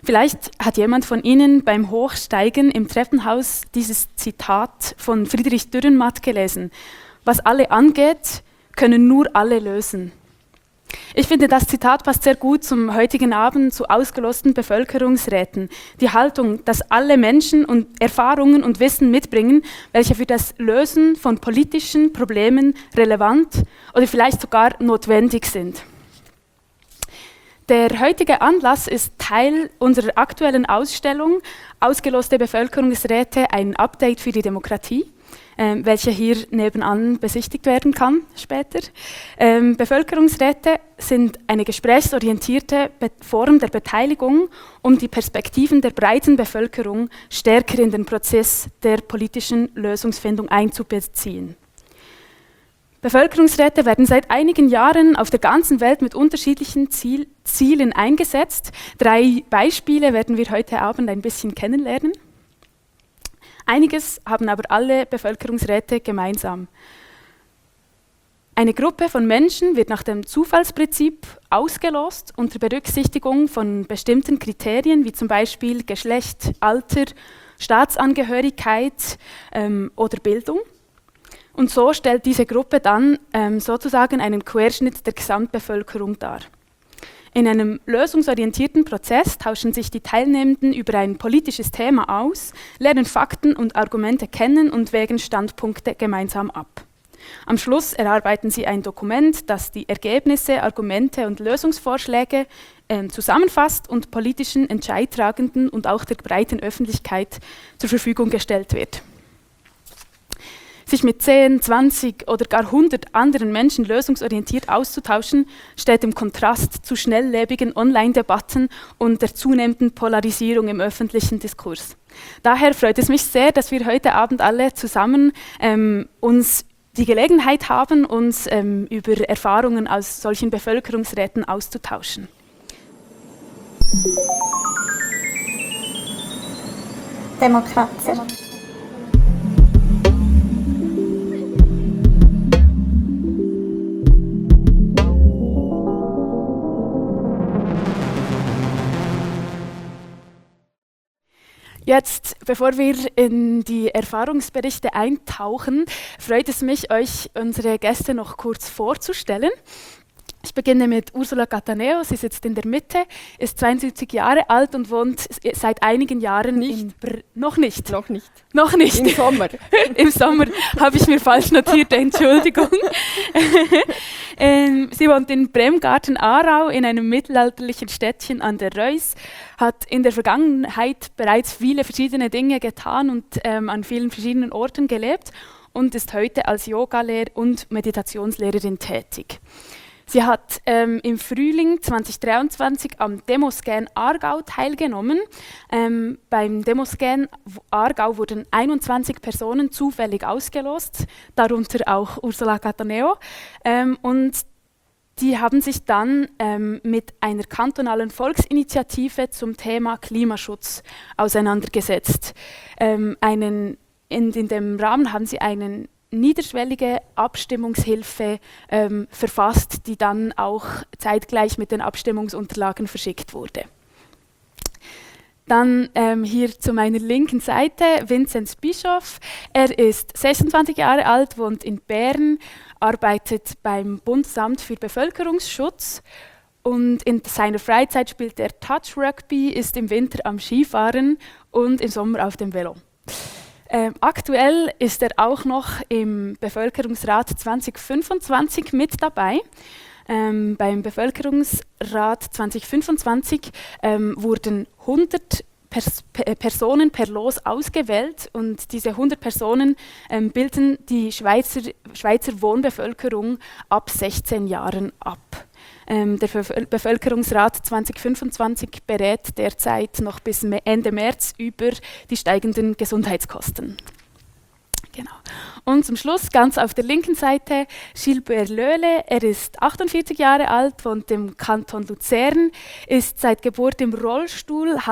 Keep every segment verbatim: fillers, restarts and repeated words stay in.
Vielleicht hat jemand von Ihnen beim Hochsteigen im Treppenhaus dieses Zitat von Friedrich Dürrenmatt gelesen. Was alle angeht, können nur alle lösen. Ich finde, das Zitat passt sehr gut zum heutigen Abend zu ausgelosten Bevölkerungsräten. Die Haltung, dass alle Menschen und Erfahrungen und Wissen mitbringen, welche für das Lösen von politischen Problemen relevant oder vielleicht sogar notwendig sind. Der heutige Anlass ist Teil unserer aktuellen Ausstellung Ausgeloste Bevölkerungsräte, ein Update für die Demokratie, ähm, welche hier nebenan besichtigt werden kann später. Ähm, Bevölkerungsräte sind eine gesprächsorientierte Be- Form der Beteiligung, um die Perspektiven der breiten Bevölkerung stärker in den Prozess der politischen Lösungsfindung einzubeziehen. Bevölkerungsräte werden seit einigen Jahren auf der ganzen Welt mit unterschiedlichen Ziel- Zielen eingesetzt. Drei Beispiele werden wir heute Abend ein bisschen kennenlernen. Einiges haben aber alle Bevölkerungsräte gemeinsam. Eine Gruppe von Menschen wird nach dem Zufallsprinzip ausgelost unter Berücksichtigung von bestimmten Kriterien, wie zum Beispiel Geschlecht, Alter, Staatsangehörigkeit ähm, oder Bildung. Und so stellt diese Gruppe dann ähm, sozusagen einen Querschnitt der Gesamtbevölkerung dar. In einem lösungsorientierten Prozess tauschen sich die Teilnehmenden über ein politisches Thema aus, lernen Fakten und Argumente kennen und wägen Standpunkte gemeinsam ab. Am Schluss erarbeiten sie ein Dokument, das die Ergebnisse, Argumente und Lösungsvorschläge äh, zusammenfasst und politischen Entscheidtragenden und auch der breiten Öffentlichkeit zur Verfügung gestellt wird. Sich mit zehn, zwanzig oder gar hundert anderen Menschen lösungsorientiert auszutauschen, steht im Kontrast zu schnelllebigen Online-Debatten und der zunehmenden Polarisierung im öffentlichen Diskurs. Daher freut es mich sehr, dass wir heute Abend alle zusammen ähm, uns die Gelegenheit haben, uns ähm, über Erfahrungen aus solchen Bevölkerungsräten auszutauschen. Demokratie. Jetzt, bevor wir in die Erfahrungsberichte eintauchen, freut es mich, euch unsere Gäste noch kurz vorzustellen. Ich beginne mit Ursula Cattaneo, sie sitzt in der Mitte, ist zweiundsiebzig Jahre alt und wohnt seit einigen Jahren nicht. in Br- Noch nicht. Noch nicht. Noch nicht. Im Sommer. Im Sommer habe ich mir falsch notiert, Entschuldigung. ähm, sie wohnt in Bremgarten-Aarau in einem mittelalterlichen Städtchen an der Reuss, hat in der Vergangenheit bereits viele verschiedene Dinge getan und ähm, an vielen verschiedenen Orten gelebt und ist heute als Yoga-Lehr- und Meditationslehrerin tätig. Sie hat ähm, im Frühling zweitausenddreiundzwanzig am Demoscan Aargau teilgenommen. Ähm, beim Demoscan Aargau wurden einundzwanzig Personen zufällig ausgelost, darunter auch Ursula Cattaneo. Ähm, und die haben sich dann ähm, mit einer kantonalen Volksinitiative zum Thema Klimaschutz auseinandergesetzt. Ähm, einen, in, in dem Rahmen haben sie einen niederschwellige Abstimmungshilfe ähm, verfasst, die dann auch zeitgleich mit den Abstimmungsunterlagen verschickt wurde. Dann ähm, hier zu meiner linken Seite Vinzenz Bischof. Er ist sechsundzwanzig Jahre alt, wohnt in Bern, arbeitet beim Bundesamt für Bevölkerungsschutz und in seiner Freizeit spielt er Touch Rugby, ist im Winter am Skifahren und im Sommer auf dem Velo. Ähm, aktuell ist er auch noch im Bevölkerungsrat zwanzig fünfundzwanzig mit dabei. Ähm, beim Bevölkerungsrat zwanzig fünfundzwanzig ähm, wurden hundert Pers- P- Personen per Los ausgewählt und diese hundert Personen ähm, bilden die Schweizer, Schweizer Wohnbevölkerung ab sechzehn Jahren ab. Ähm, der Bevöl- Bevölkerungsrat zwanzig fünfundzwanzig berät derzeit noch bis Ende März über die steigenden Gesundheitskosten. Genau. Und zum Schluss, ganz auf der linken Seite, Gilbert Löhle. Er ist achtundvierzig Jahre alt, wohnt im Kanton Luzern, ist seit Geburt im Rollstuhl, hat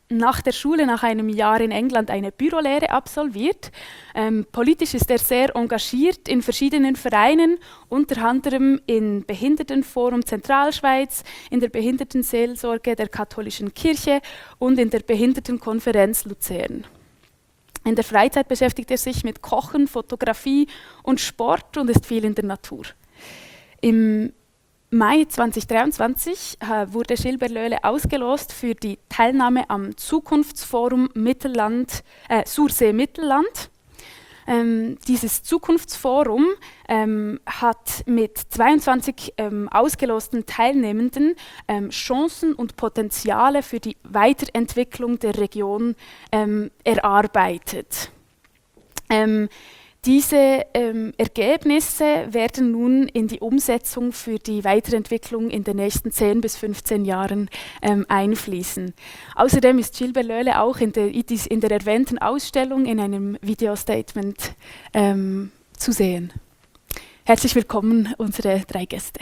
nach der Schule, nach einem Jahr in England, eine Bürolehre absolviert. Ähm, politisch ist er sehr engagiert in verschiedenen Vereinen, unter anderem im Behindertenforum Zentralschweiz, in der Behindertenseelsorge der Katholischen Kirche und in der Behindertenkonferenz Luzern. In der Freizeit beschäftigt er sich mit Kochen, Fotografie und Sport und ist viel in der Natur. Im Mai zweitausenddreiundzwanzig äh, wurde Gilles Berlöhle ausgelost für die Teilnahme am Zukunftsforum Mittelland, äh, Sursee-Mittelland. Ähm, dieses Zukunftsforum ähm, hat mit zweiundzwanzig ähm, ausgelosten Teilnehmenden ähm, Chancen und Potenziale für die Weiterentwicklung der Region ähm, erarbeitet. Ähm, Diese ähm, Ergebnisse werden nun in die Umsetzung für die Weiterentwicklung in den nächsten zehn bis fünfzehn Jahren ähm, einfließen. Außerdem ist Gilles Berlöhle auch in der, in der erwähnten Ausstellung in einem Video-Statement ähm, zu sehen. Herzlich willkommen, unsere drei Gäste.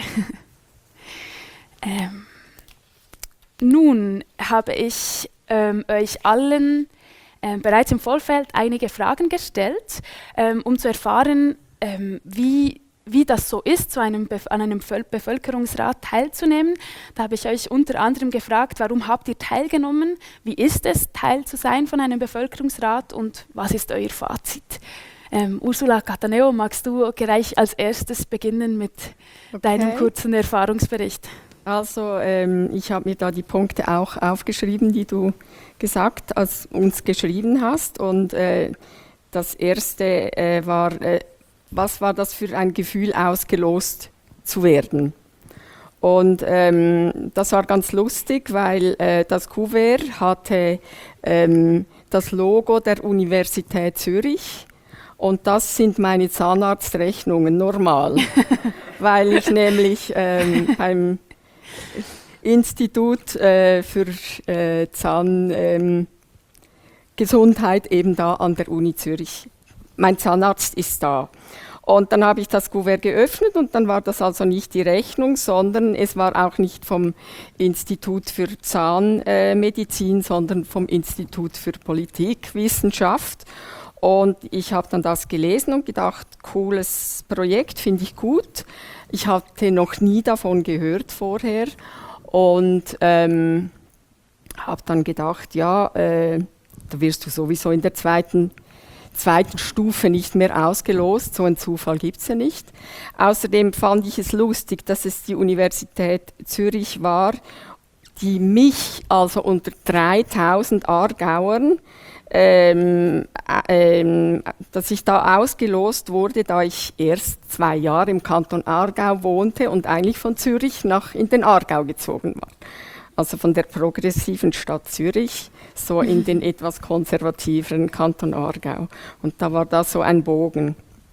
ähm, nun habe ich ähm, euch allen Ähm, bereits im Vorfeld einige Fragen gestellt, ähm, um zu erfahren, ähm, wie, wie das so ist, so einem Bef- an einem Völ- Bevölkerungsrat teilzunehmen. Da habe ich euch unter anderem gefragt, warum habt ihr teilgenommen? Wie ist es, Teil zu sein von einem Bevölkerungsrat und was ist euer Fazit? Ähm, Ursula Cataneo, magst du gleich als erstes beginnen mit okay. deinem kurzen Erfahrungsbericht? Also ähm, ich habe mir da die Punkte auch aufgeschrieben, die du gesagt, als uns geschrieben hast. Und äh, das erste äh, war, äh, was war das für ein Gefühl, ausgelost zu werden? Und ähm, das war ganz lustig, weil äh, das Kuvert hatte ähm, das Logo der Universität Zürich. Und das sind meine Zahnarztrechnungen, normal. Weil ich nämlich ähm, beim Institut äh, für äh, Zahngesundheit ähm, eben da an der Uni Zürich. Mein Zahnarzt ist da. Und dann habe ich das Kuvert geöffnet und dann war das also nicht die Rechnung, sondern es war auch nicht vom Institut für Zahnmedizin, sondern vom Institut für Politikwissenschaft. Und ich habe dann das gelesen und gedacht, cooles Projekt, finde ich gut. Ich hatte noch nie davon gehört vorher und ähm, habe dann gedacht, ja, äh, da wirst du sowieso in der zweiten, zweiten Stufe nicht mehr ausgelost, so einen Zufall gibt es ja nicht. Außerdem fand ich es lustig, dass es die Universität Zürich war, die mich also unter dreitausend Aargauern Ähm, ähm, dass ich da ausgelost wurde, da ich erst zwei Jahre im Kanton Aargau wohnte und eigentlich von Zürich nach in den Aargau gezogen war. Also von der progressiven Stadt Zürich so in den etwas konservativeren Kanton Aargau. Und da war da so ein Bogen.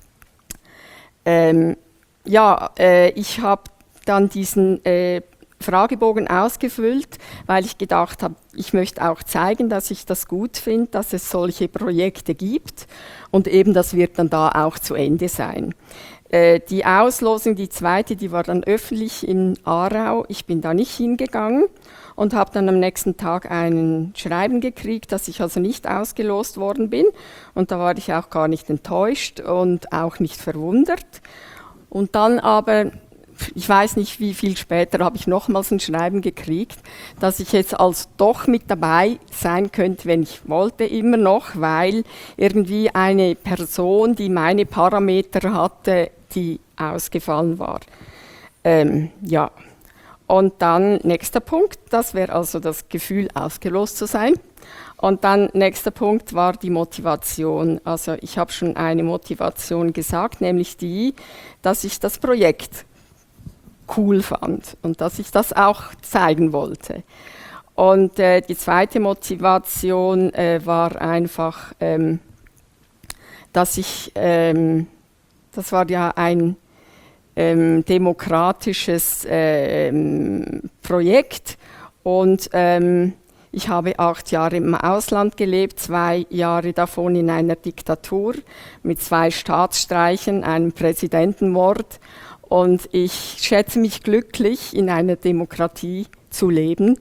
Ähm, ja, äh, ich habe dann diesen äh, Fragebogen ausgefüllt, weil ich gedacht habe, ich möchte auch zeigen, dass ich das gut finde, dass es solche Projekte gibt und eben das wird dann da auch zu Ende sein. Äh, die Auslosung, die zweite, die war dann öffentlich in Aarau. Ich bin da nicht hingegangen und habe dann am nächsten Tag ein Schreiben gekriegt, dass ich also nicht ausgelost worden bin und da war ich auch gar nicht enttäuscht und auch nicht verwundert. Und dann aber ich weiß nicht, wie viel später habe ich nochmals ein Schreiben gekriegt, dass ich jetzt als doch mit dabei sein könnte, wenn ich wollte, immer noch, weil irgendwie eine Person, die meine Parameter hatte, die ausgefallen war. Ähm, ja. Und dann nächster Punkt, das wäre also das Gefühl, ausgelost zu sein. Und dann nächster Punkt war die Motivation. Also ich habe schon eine Motivation gesagt, nämlich die, dass ich das Projekt cool fand und dass ich das auch zeigen wollte. Und äh, die zweite Motivation äh, war einfach, ähm, dass ich, ähm, das war ja ein ähm, demokratisches ähm, Projekt und ähm, ich habe acht Jahre im Ausland gelebt, zwei Jahre davon in einer Diktatur mit zwei Staatsstreichen, einem Präsidentenmord. Und ich schätze mich glücklich, in einer Demokratie zu leben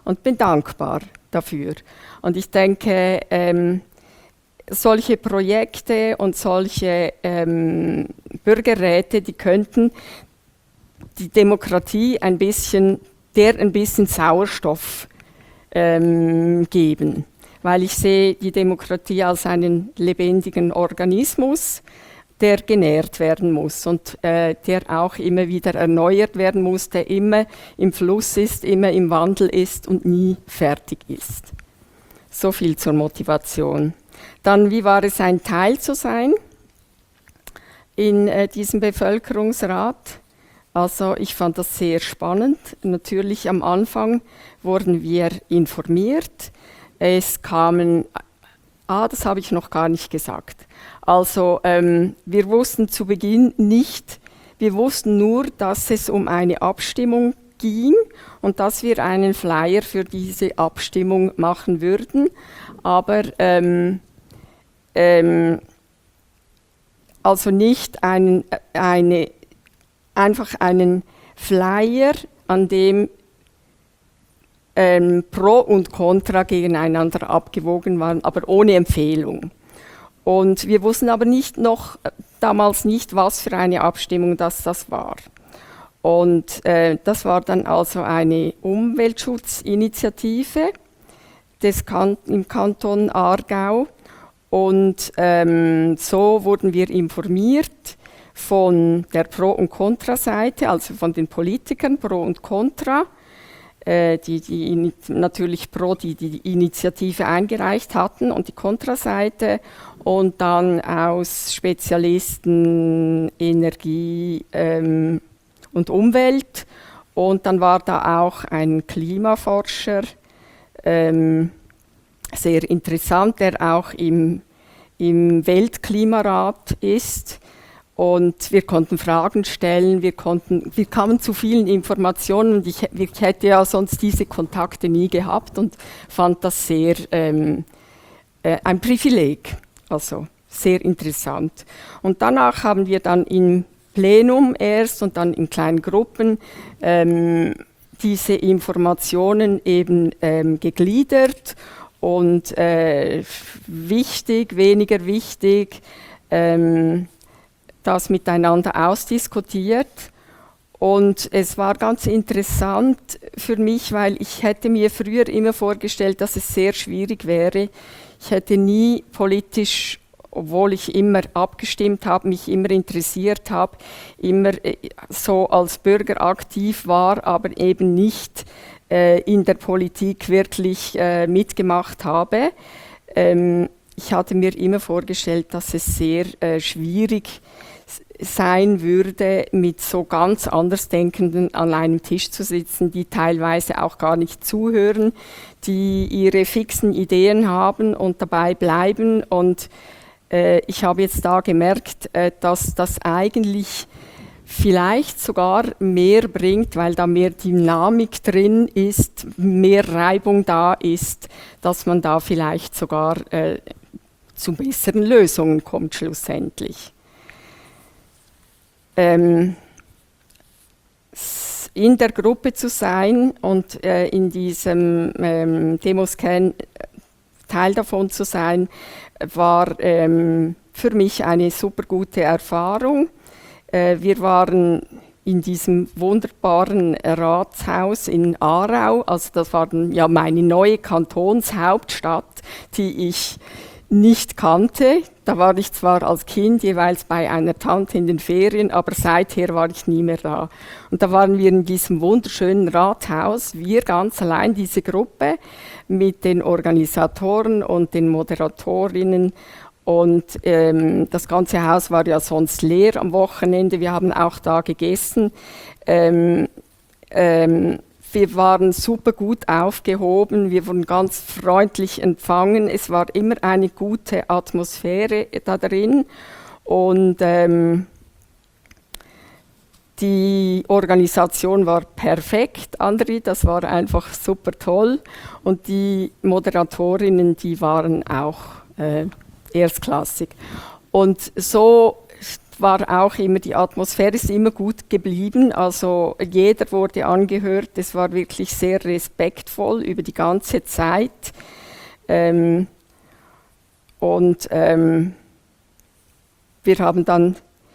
und bin dankbar dafür. Und ich denke, ähm, solche Projekte und solche ähm, Bürgerräte, die könnten die Demokratie ein bisschen, der ein bisschen Sauerstoff ähm, geben. Weil ich sehe die Demokratie als einen lebendigen Organismus, der genährt werden muss und äh, der auch immer wieder erneuert werden muss, der immer im Fluss ist, immer im Wandel ist und nie fertig ist. So viel zur Motivation. Dann, wie war es, ein Teil zu sein in äh, diesem Bevölkerungsrat? Also ich fand das sehr spannend. Natürlich am Anfang wurden wir informiert. Es kamen, ah, das habe ich noch gar nicht gesagt. Also ähm, wir wussten zu Beginn nicht, wir wussten nur, dass es um eine Abstimmung ging und dass wir einen Flyer für diese Abstimmung machen würden. Aber ähm, ähm, also nicht einen, eine, einfach einen Flyer, an dem ähm, Pro und Contra gegeneinander abgewogen waren, aber ohne Empfehlung. Und wir wussten aber nicht noch damals nicht, was für eine Abstimmung das, das war. Und äh, das war dann also eine Umweltschutzinitiative des kan- im Kanton Aargau. Und ähm, so wurden wir informiert von der Pro- und Contra-Seite, also von den Politikern Pro und Contra, äh, die, die natürlich Pro die, die Initiative eingereicht hatten und die Contra-Seite und dann aus Spezialisten Energie ähm, und Umwelt. Und dann war da auch ein Klimaforscher, ähm, sehr interessant, der auch im, im Weltklimarat ist. Und wir konnten Fragen stellen, wir, konnten, wir kamen zu vielen Informationen und ich, ich hätte ja sonst diese Kontakte nie gehabt und fand das sehr ähm, äh, ein Privileg, also sehr interessant. Und danach haben wir dann im Plenum erst und dann in kleinen Gruppen ähm, diese Informationen eben ähm, gegliedert und äh, wichtig, weniger wichtig, ähm, das miteinander ausdiskutiert. Und es war ganz interessant für mich, weil ich hätte mir früher immer vorgestellt, dass es sehr schwierig wäre. Ich hätte nie politisch, obwohl ich immer abgestimmt habe, mich immer interessiert habe, immer so als Bürger aktiv war, aber eben nicht äh, in der Politik wirklich äh, mitgemacht habe. Ähm, ich hatte mir immer vorgestellt, dass es sehr äh, schwierig sein würde, mit so ganz Andersdenkenden an einem Tisch zu sitzen, die teilweise auch gar nicht zuhören, die ihre fixen Ideen haben und dabei bleiben. Und äh, ich habe jetzt da gemerkt, äh, dass das eigentlich vielleicht sogar mehr bringt, weil da mehr Dynamik drin ist, mehr Reibung da ist, dass man da vielleicht sogar äh, zu besseren Lösungen kommt schlussendlich. Ähm, in der Gruppe zu sein und äh, in diesem ähm, Demoscan Teil davon zu sein, war ähm, für mich eine super gute Erfahrung. Äh, wir waren in diesem wunderbaren Ratshaus in Aarau, also das war dann ja meine neue Kantonshauptstadt, die ich nicht kannte. Da war ich zwar als Kind jeweils bei einer Tante in den Ferien, aber seither war ich nie mehr da. Und da waren wir in diesem wunderschönen Rathaus, wir ganz allein, diese Gruppe, mit den Organisatoren und den Moderatorinnen. Und ähm, das ganze Haus war ja sonst leer am Wochenende. Wir haben auch da gegessen. Ähm, ähm, Wir waren super gut aufgehoben, wir wurden ganz freundlich empfangen. Es war immer eine gute Atmosphäre da drin. Und ähm, die Organisation war perfekt, Andri, das war einfach super toll. Und die Moderatorinnen, die waren auch äh, erstklassig. Und so war auch immer, die Atmosphäre ist immer gut geblieben, also jeder wurde angehört, es war wirklich sehr respektvoll über die ganze Zeit. Ähm, und ähm, wir haben dann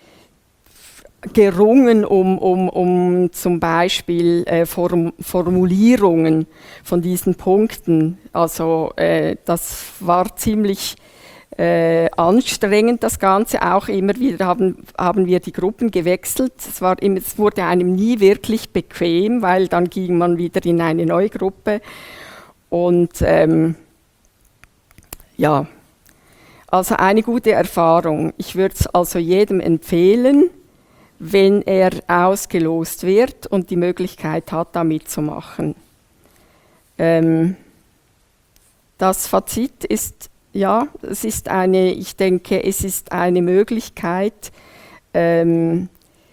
gerungen um, um, um zum Beispiel äh, Form, Formulierungen von diesen Punkten. Also äh, das war ziemlich äh, anstrengend, das Ganze. Auch immer wieder haben, haben wir die Gruppen gewechselt. Es, war immer, es wurde einem nie wirklich bequem, weil dann ging man wieder in eine neue Gruppe. Und ähm, ja, also eine gute Erfahrung. Ich würde es also jedem empfehlen, wenn er ausgelost wird und die Möglichkeit hat, da mitzumachen. Ähm, das Fazit ist, ja, es ist eine, ich denke, es ist eine Möglichkeit, ähm,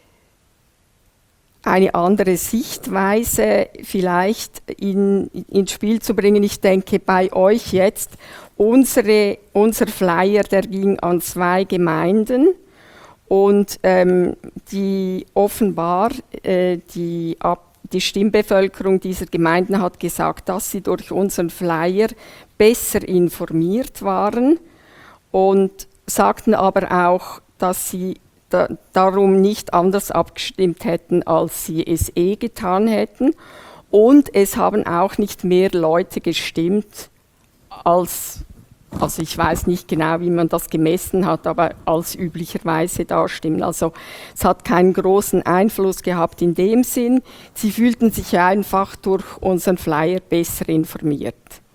eine andere Sichtweise vielleicht in, ins Spiel zu bringen. Ich denke, bei euch jetzt, unsere, unser Flyer, der ging an zwei Gemeinden. Und ähm, die offenbar, äh, die, Ab die Stimmbevölkerung dieser Gemeinden hat gesagt, dass sie durch unseren Flyer besser informiert waren und sagten aber auch, dass sie da, darum nicht anders abgestimmt hätten, als sie es eh getan hätten. Und es haben auch nicht mehr Leute gestimmt als... Also ich weiß nicht genau, wie man das gemessen hat, aber als üblicherweise da stimmen. Also es hat keinen großen Einfluss gehabt in dem Sinn. Sie fühlten sich einfach durch unseren Flyer besser informiert.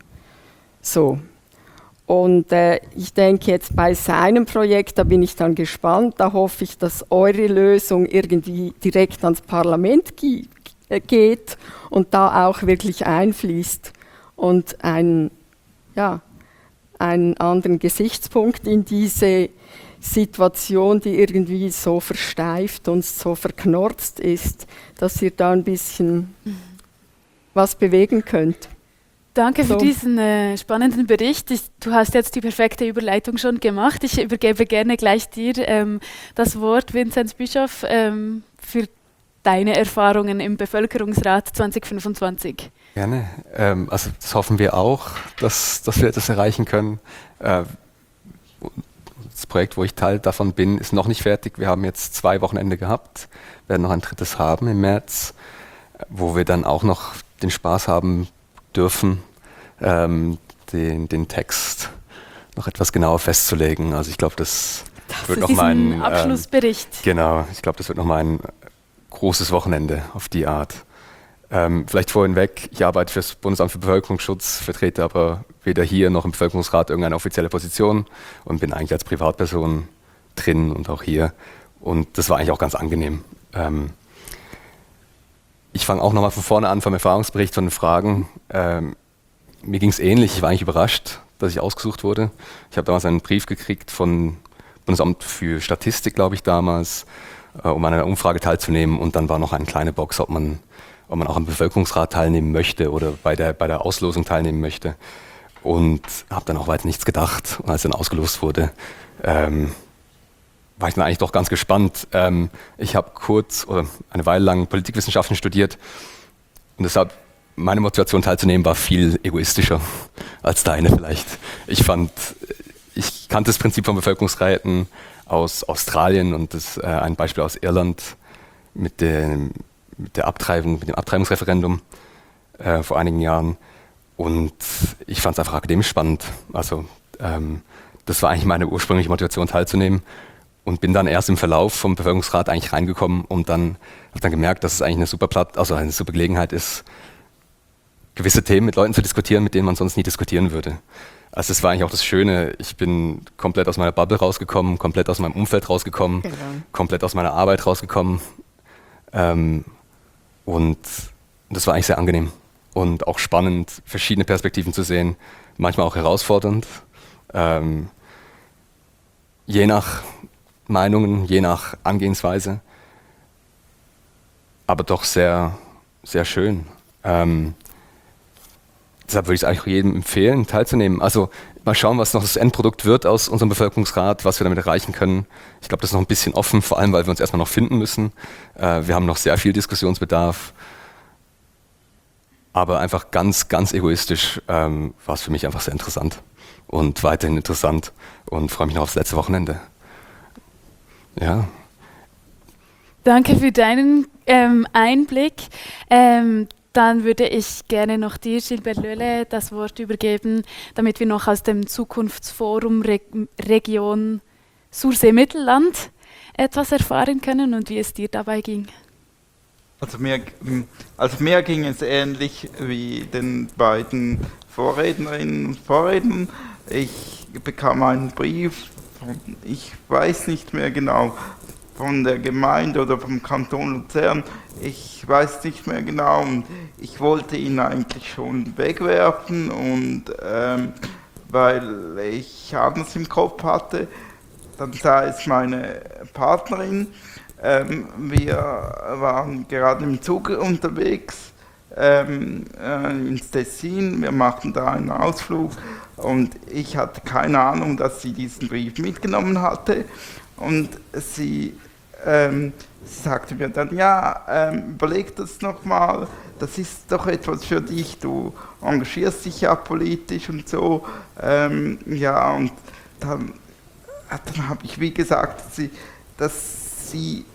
So. Und äh, ich denke jetzt bei seinem Projekt, da bin ich dann gespannt, da hoffe ich, dass eure Lösung irgendwie direkt ans Parlament geht und da auch wirklich einfließt und ein, ja, einen anderen Gesichtspunkt in diese Situation, die irgendwie so versteift und so verknorzt ist, dass ihr da ein bisschen mhm. was bewegen könnt. Danke so. für diesen äh, spannenden Bericht. Ich, du hast jetzt die perfekte Überleitung schon gemacht. Ich übergebe gerne gleich dir ähm, das Wort, Vinzenz Bischof, ähm, für deine Erfahrungen im Bevölkerungsrat zwanzig fünfundzwanzig. Gerne. Ähm, also das hoffen wir auch, dass, dass wir das erreichen können. Äh, das Projekt, wo ich Teil davon bin, ist noch nicht fertig. Wir haben jetzt zwei Wochenende gehabt, werden noch ein drittes haben im März, wo wir dann auch noch den Spaß haben dürfen, ähm, den, den Text noch etwas genauer festzulegen. Also ich glaube, das, das wird noch mal ein Abschlussbericht. Ähm, genau, ich glaube, das wird noch mal ein großes Wochenende auf die Art. Ähm, vielleicht vorhin weg, ich arbeite für das Bundesamt für Bevölkerungsschutz, vertrete aber weder hier noch im Bevölkerungsrat irgendeine offizielle Position und bin eigentlich als Privatperson drin und auch hier. Und das war eigentlich auch ganz angenehm. Ähm, ich fange auch nochmal von vorne an vom Erfahrungsbericht, von den Fragen. Ähm, mir ging es ähnlich, ich war eigentlich überrascht, dass ich ausgesucht wurde. Ich habe damals einen Brief gekriegt vom Bundesamt für Statistik, glaube ich damals, äh, um an einer Umfrage teilzunehmen und dann war noch eine kleine Box, ob man ob man auch am Bevölkerungsrat teilnehmen möchte oder bei der, bei der Auslosung teilnehmen möchte. Und habe dann auch weiter nichts gedacht. Und als dann ausgelost wurde, ähm, war ich dann eigentlich doch ganz gespannt. Ähm, ich habe kurz oder eine Weile lang Politikwissenschaften studiert und deshalb meine Motivation teilzunehmen war viel egoistischer als deine vielleicht. Ich fand, ich kannte das Prinzip von Bevölkerungsräten aus Australien und das äh, ein Beispiel aus Irland mit dem mit der Abtreibung, mit dem Abtreibungsreferendum äh, vor einigen Jahren. Und ich fand es einfach akademisch spannend. Also ähm, das war eigentlich meine ursprüngliche Motivation, teilzunehmen. Und bin dann erst im Verlauf vom Bevölkerungsrat eigentlich reingekommen und dann habe dann gemerkt, dass es eigentlich eine super Platt, also eine super Gelegenheit ist, gewisse Themen mit Leuten zu diskutieren, mit denen man sonst nie diskutieren würde. Also das war eigentlich auch das Schöne. Ich bin komplett aus meiner Bubble rausgekommen, komplett aus meinem Umfeld rausgekommen, genau. komplett aus meiner Arbeit rausgekommen. Ähm, Und das war eigentlich sehr angenehm und auch spannend, verschiedene Perspektiven zu sehen, manchmal auch herausfordernd, ähm, je nach Meinungen, je nach Angehensweise, aber doch sehr, sehr schön. Ähm, deshalb würde ich es eigentlich jedem empfehlen, teilzunehmen. Also mal schauen, was noch das Endprodukt wird aus unserem Bevölkerungsrat, was wir damit erreichen können. Ich glaube, das ist noch ein bisschen offen, vor allem, weil wir uns erstmal noch finden müssen. Äh, wir haben noch sehr viel Diskussionsbedarf. Aber einfach ganz, ganz egoistisch ähm, war es für mich einfach sehr interessant und weiterhin interessant und freue mich noch aufs letzte Wochenende. Ja. Danke für deinen ähm, Einblick. Ähm, dann würde ich gerne noch dir, Gilbert Löhle, das Wort übergeben, damit wir noch aus dem Zukunftsforum Re- Region Sursee-Mittelland etwas erfahren können und wie es dir dabei ging. Also mir, also mir ging es ähnlich wie den beiden Vorrednerinnen und Vorrednern. Ich bekam einen Brief von, ich weiß nicht mehr genau, von der Gemeinde oder vom Kanton Luzern. Ich weiß nicht mehr genau und ich wollte ihn eigentlich schon wegwerfen, und ähm, weil ich anders im Kopf hatte. Dann sah es meine Partnerin. Ähm, wir waren gerade im Zug unterwegs ähm, äh, ins Tessin, wir machten da einen Ausflug und ich hatte keine Ahnung, dass sie diesen Brief mitgenommen hatte, und sie, ähm, sie sagte mir dann, ja, ähm, überleg das nochmal, das ist doch etwas für dich, du engagierst dich ja politisch und so, ähm, ja, und dann, dann habe ich wie gesagt, sie, dass sie,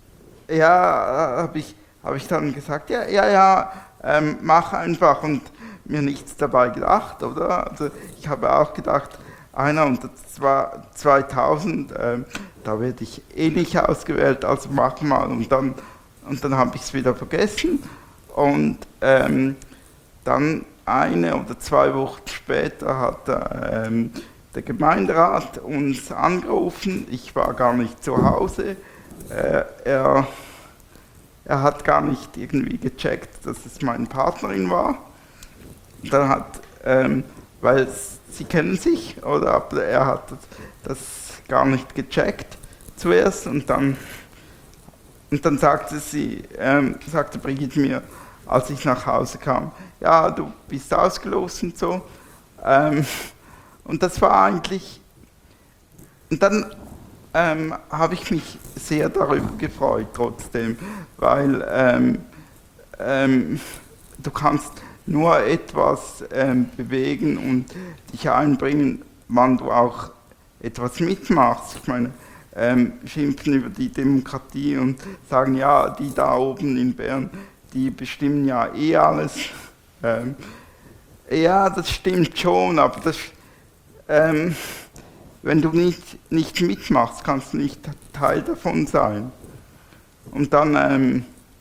ja, habe ich, hab ich dann gesagt, ja, ja, ja, ähm, mach einfach, und mir nichts dabei gedacht, oder? Also ich habe auch gedacht, einer, und das war zweitausend, ähm, da werde ich eh nicht ausgewählt, also mach mal, und dann, und dann habe ich es wieder vergessen, und ähm, dann eine oder zwei Wochen später hat ähm, der Gemeinderat uns angerufen, ich war gar nicht zu Hause, äh, er, er hat gar nicht irgendwie gecheckt, dass es meine Partnerin war. Dann hat, ähm, weil sie kennen sich, oder, aber er hat das, das gar nicht gecheckt zuerst, und dann, und dann sagte sie, ähm, sagte Brigitte mir, als ich nach Hause kam, ja, du bist ausgelost und so. Ähm, Und das war eigentlich, und dann ähm, habe ich mich sehr darüber gefreut trotzdem, weil ähm, ähm, du kannst nur etwas ähm, bewegen und dich einbringen, wann du auch etwas mitmachst. Ich meine, ähm, schimpfen über die Demokratie und sagen, ja, die da oben in Bern, die bestimmen ja eh alles. Ähm, ja, das stimmt schon, aber das Ähm, wenn du nicht, nicht mitmachst, kannst du nicht Teil davon sein. Und dann, ähm,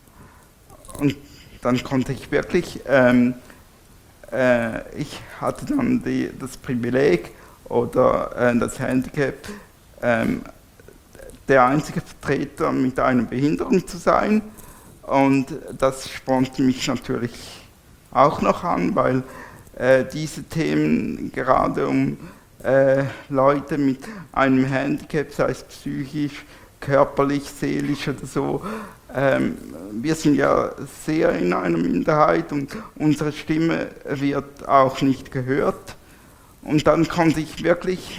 und dann konnte ich wirklich, ähm, äh, ich hatte dann die, das Privileg oder äh, das Handicap, ähm, der einzige Vertreter mit einer Behinderung zu sein. Und das spornte mich natürlich auch noch an, weil äh, diese Themen gerade um Äh, Leute mit einem Handicap, sei es psychisch, körperlich, seelisch oder so. Ähm, wir sind ja sehr in einer Minderheit und unsere Stimme wird auch nicht gehört. Und dann konnte ich wirklich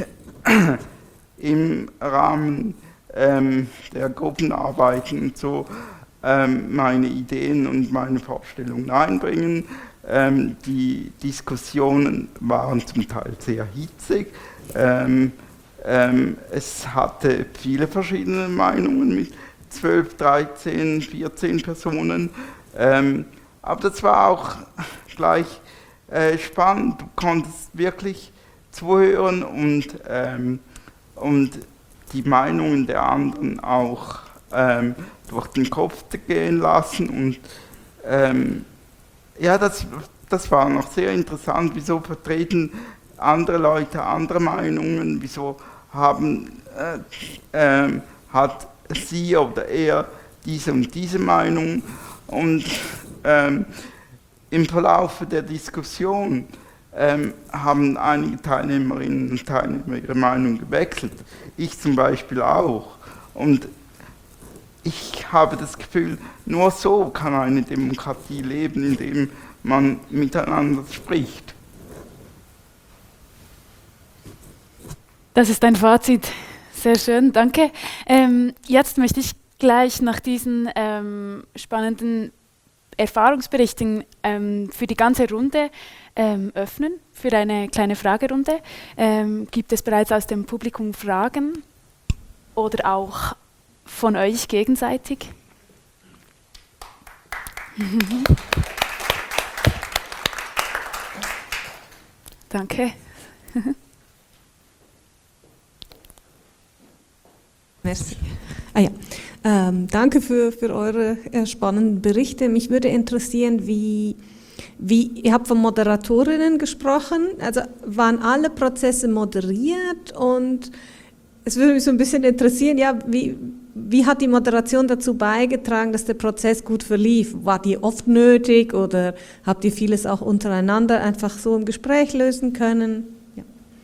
im Rahmen ähm, der Gruppenarbeiten und so ähm, meine Ideen und meine Vorstellungen einbringen. Ähm, die Diskussionen waren zum Teil sehr hitzig. Ähm, ähm, es hatte viele verschiedene Meinungen mit zwölf, dreizehn, vierzehn Personen. Ähm, aber das war auch gleich äh, spannend. Du konntest wirklich zuhören und, ähm, und die Meinungen der anderen auch ähm, durch den Kopf gehen lassen. Und ähm, ja, das, das war noch sehr interessant, wieso vertreten andere Leute andere Meinungen, wieso haben, äh, äh, hat sie oder er diese und diese Meinung. Und ähm, im Verlauf der Diskussion ähm, haben einige Teilnehmerinnen und Teilnehmer ihre Meinung gewechselt, ich zum Beispiel auch. Und ich habe das Gefühl, nur so kann eine Demokratie leben, indem man miteinander spricht. Das ist ein Fazit. Sehr schön, danke. Ähm, jetzt möchte ich gleich nach diesen ähm, spannenden Erfahrungsberichten ähm, für die ganze Runde ähm, öffnen, für eine kleine Fragerunde. Ähm, gibt es bereits aus dem Publikum Fragen oder auch von euch gegenseitig? Danke. Merci. Ah ja. Ähm, danke für, für eure äh, spannenden Berichte. Mich würde interessieren, wie, wie, ihr habt von Moderatorinnen gesprochen, also waren alle Prozesse moderiert, und es würde mich so ein bisschen interessieren, ja, wie, wie hat die Moderation dazu beigetragen, dass der Prozess gut verlief? War die oft nötig oder habt ihr vieles auch untereinander einfach so im Gespräch lösen können? Ja.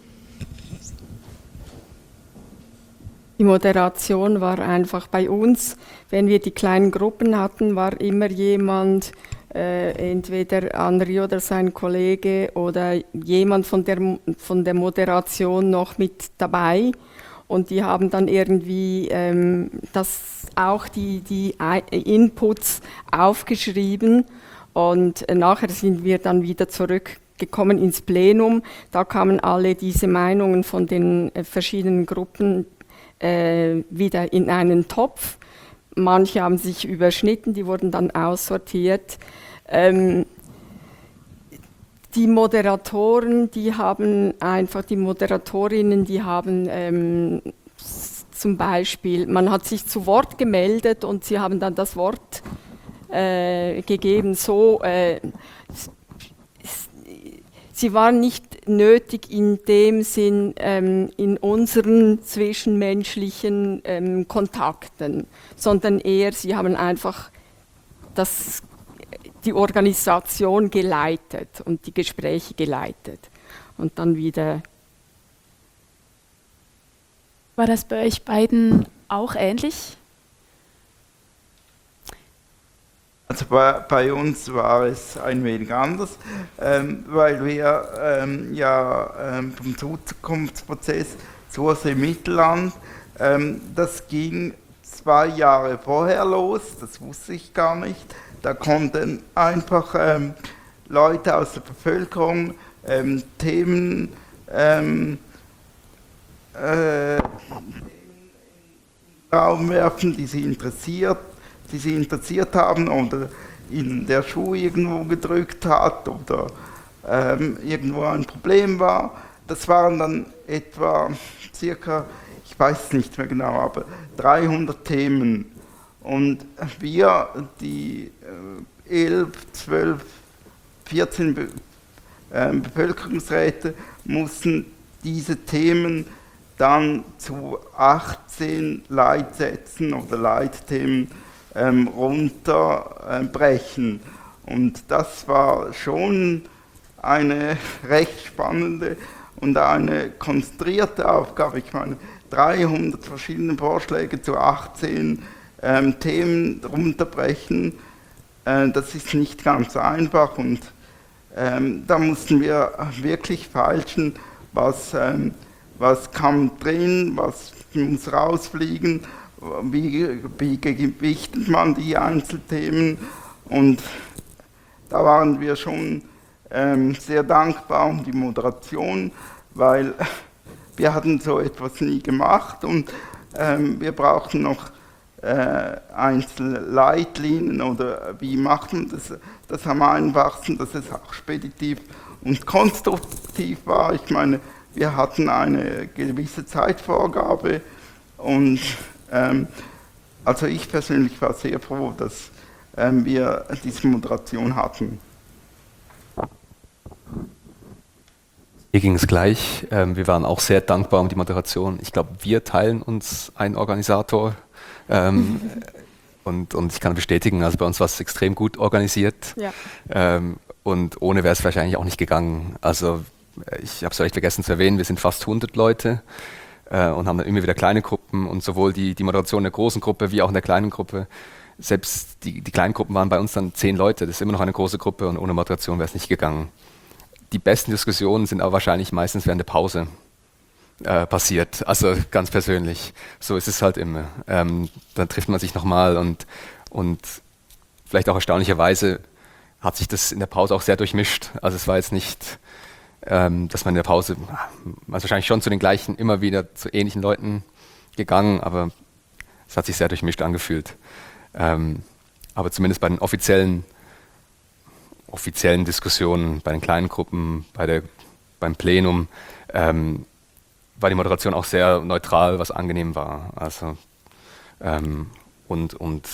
Die Moderation war einfach bei uns, wenn wir die kleinen Gruppen hatten, war immer jemand, äh, entweder André oder sein Kollege oder jemand von der, von der Moderation noch mit dabei. Und die haben dann irgendwie ähm, das auch die, die Inputs aufgeschrieben, und äh, nachher sind wir dann wieder zurückgekommen ins Plenum. Da kamen alle diese Meinungen von den äh, verschiedenen Gruppen äh, wieder in einen Topf. Manche haben sich überschnitten, die wurden dann aussortiert. Ähm, Die Moderatoren, die haben einfach, die Moderatorinnen, die haben ähm, zum Beispiel, man hat sich zu Wort gemeldet und sie haben dann das Wort äh, gegeben, so, äh, sie waren nicht nötig in dem Sinn ähm, in unseren zwischenmenschlichen ähm, Kontakten, sondern eher, sie haben einfach das die Organisation geleitet und die Gespräche geleitet und dann wieder. War das bei euch beiden auch ähnlich? Also bei, bei uns war es ein wenig anders, ähm, weil wir ähm, ja ähm, vom Zukunftsprozess Sursee Mittelland, ähm, das ging zwei Jahre vorher los, das wusste ich gar nicht. Da konnten einfach ähm, Leute aus der Bevölkerung ähm, Themen ähm, äh, in den Raum werfen, die sie interessiert, die sie interessiert haben oder in der Schuh irgendwo gedrückt hat oder ähm, irgendwo ein Problem war. Das waren dann etwa circa, ich weiß es nicht mehr genau, aber dreihundert Themen. Und wir, die äh, elf, zwölf, vierzehn Be äh, Bevölkerungsräte, mussten diese Themen dann zu achtzehn Leitsätzen oder Leitthemen ähm, runterbrechen. Äh, und das war schon eine recht spannende und eine konstruierte Aufgabe. Ich meine, dreihundert verschiedene Vorschläge zu achtzehn Ähm, Themen runterbrechen, äh, das ist nicht ganz einfach, und ähm, da mussten wir wirklich feilschen, was, ähm, was kam drin, was muss rausfliegen, wie, wie gewichtet man die Einzelthemen, und da waren wir schon ähm, sehr dankbar um die Moderation, weil wir hatten so etwas nie gemacht, und ähm, wir brauchten noch Äh, Einzelleitlinien oder wie macht man das, das am einfachsten, dass es auch speditiv und konstruktiv war. Ich meine, wir hatten eine gewisse Zeitvorgabe, und ähm, also ich persönlich war sehr froh, dass ähm, wir diese Moderation hatten. Hier ging es gleich. Ähm, wir waren auch sehr dankbar um die Moderation. Ich glaube, wir teilen uns einen Organisator. Ähm, und, und ich kann bestätigen, also bei uns war es extrem gut organisiert, Ja. ähm, und ohne wäre es wahrscheinlich auch nicht gegangen. Also ich habe es vielleicht vergessen zu erwähnen, wir sind fast hundert Leute äh, und haben dann immer wieder kleine Gruppen, und sowohl die, die Moderation der großen Gruppe wie auch in der kleinen Gruppe selbst die, die kleinen Gruppen waren bei uns dann zehn Leute. Das ist immer noch eine große Gruppe und ohne Moderation wäre es nicht gegangen. Die besten Diskussionen sind aber wahrscheinlich meistens während der Pause äh, passiert, also ganz persönlich. So ist es halt immer. Ähm, dann trifft man sich nochmal und, und vielleicht auch erstaunlicherweise hat sich das in der Pause auch sehr durchmischt. Also es war jetzt nicht, ähm, dass man in der Pause, man ist wahrscheinlich schon zu den gleichen, immer wieder zu ähnlichen Leuten gegangen, aber es hat sich sehr durchmischt angefühlt. Ähm, aber zumindest bei den offiziellen, offiziellen Diskussionen, bei den kleinen Gruppen, bei der, beim Plenum, ähm, war die Moderation auch sehr neutral, was angenehm war. Also, ähm, und, und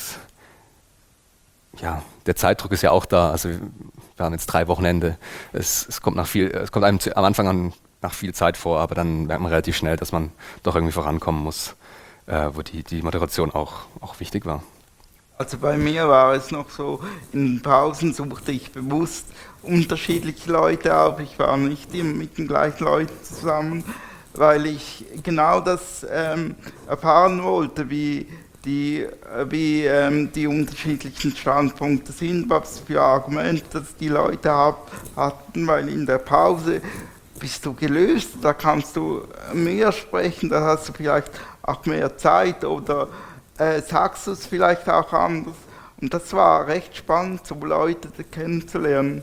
ja, der Zeitdruck ist ja auch da. Also wir haben jetzt drei Wochenende. Es, es kommt nach viel, es kommt einem am Anfang an nach viel Zeit vor, aber dann merkt man relativ schnell, dass man doch irgendwie vorankommen muss, äh, wo die, die Moderation auch, auch wichtig war. Also bei mir war es noch so, in Pausen suchte ich bewusst unterschiedliche Leute auf. Ich war nicht immer mit den gleichen Leuten zusammen, weil ich genau das ähm, erfahren wollte, wie die, wie ähm, die unterschiedlichen Standpunkte sind, was für Argumente die Leute hab, hatten, weil in der Pause bist du gelöst, da kannst du mehr sprechen, da hast du vielleicht auch mehr Zeit oder äh, sagst du es vielleicht auch anders. Und das war recht spannend, so Leute kennenzulernen.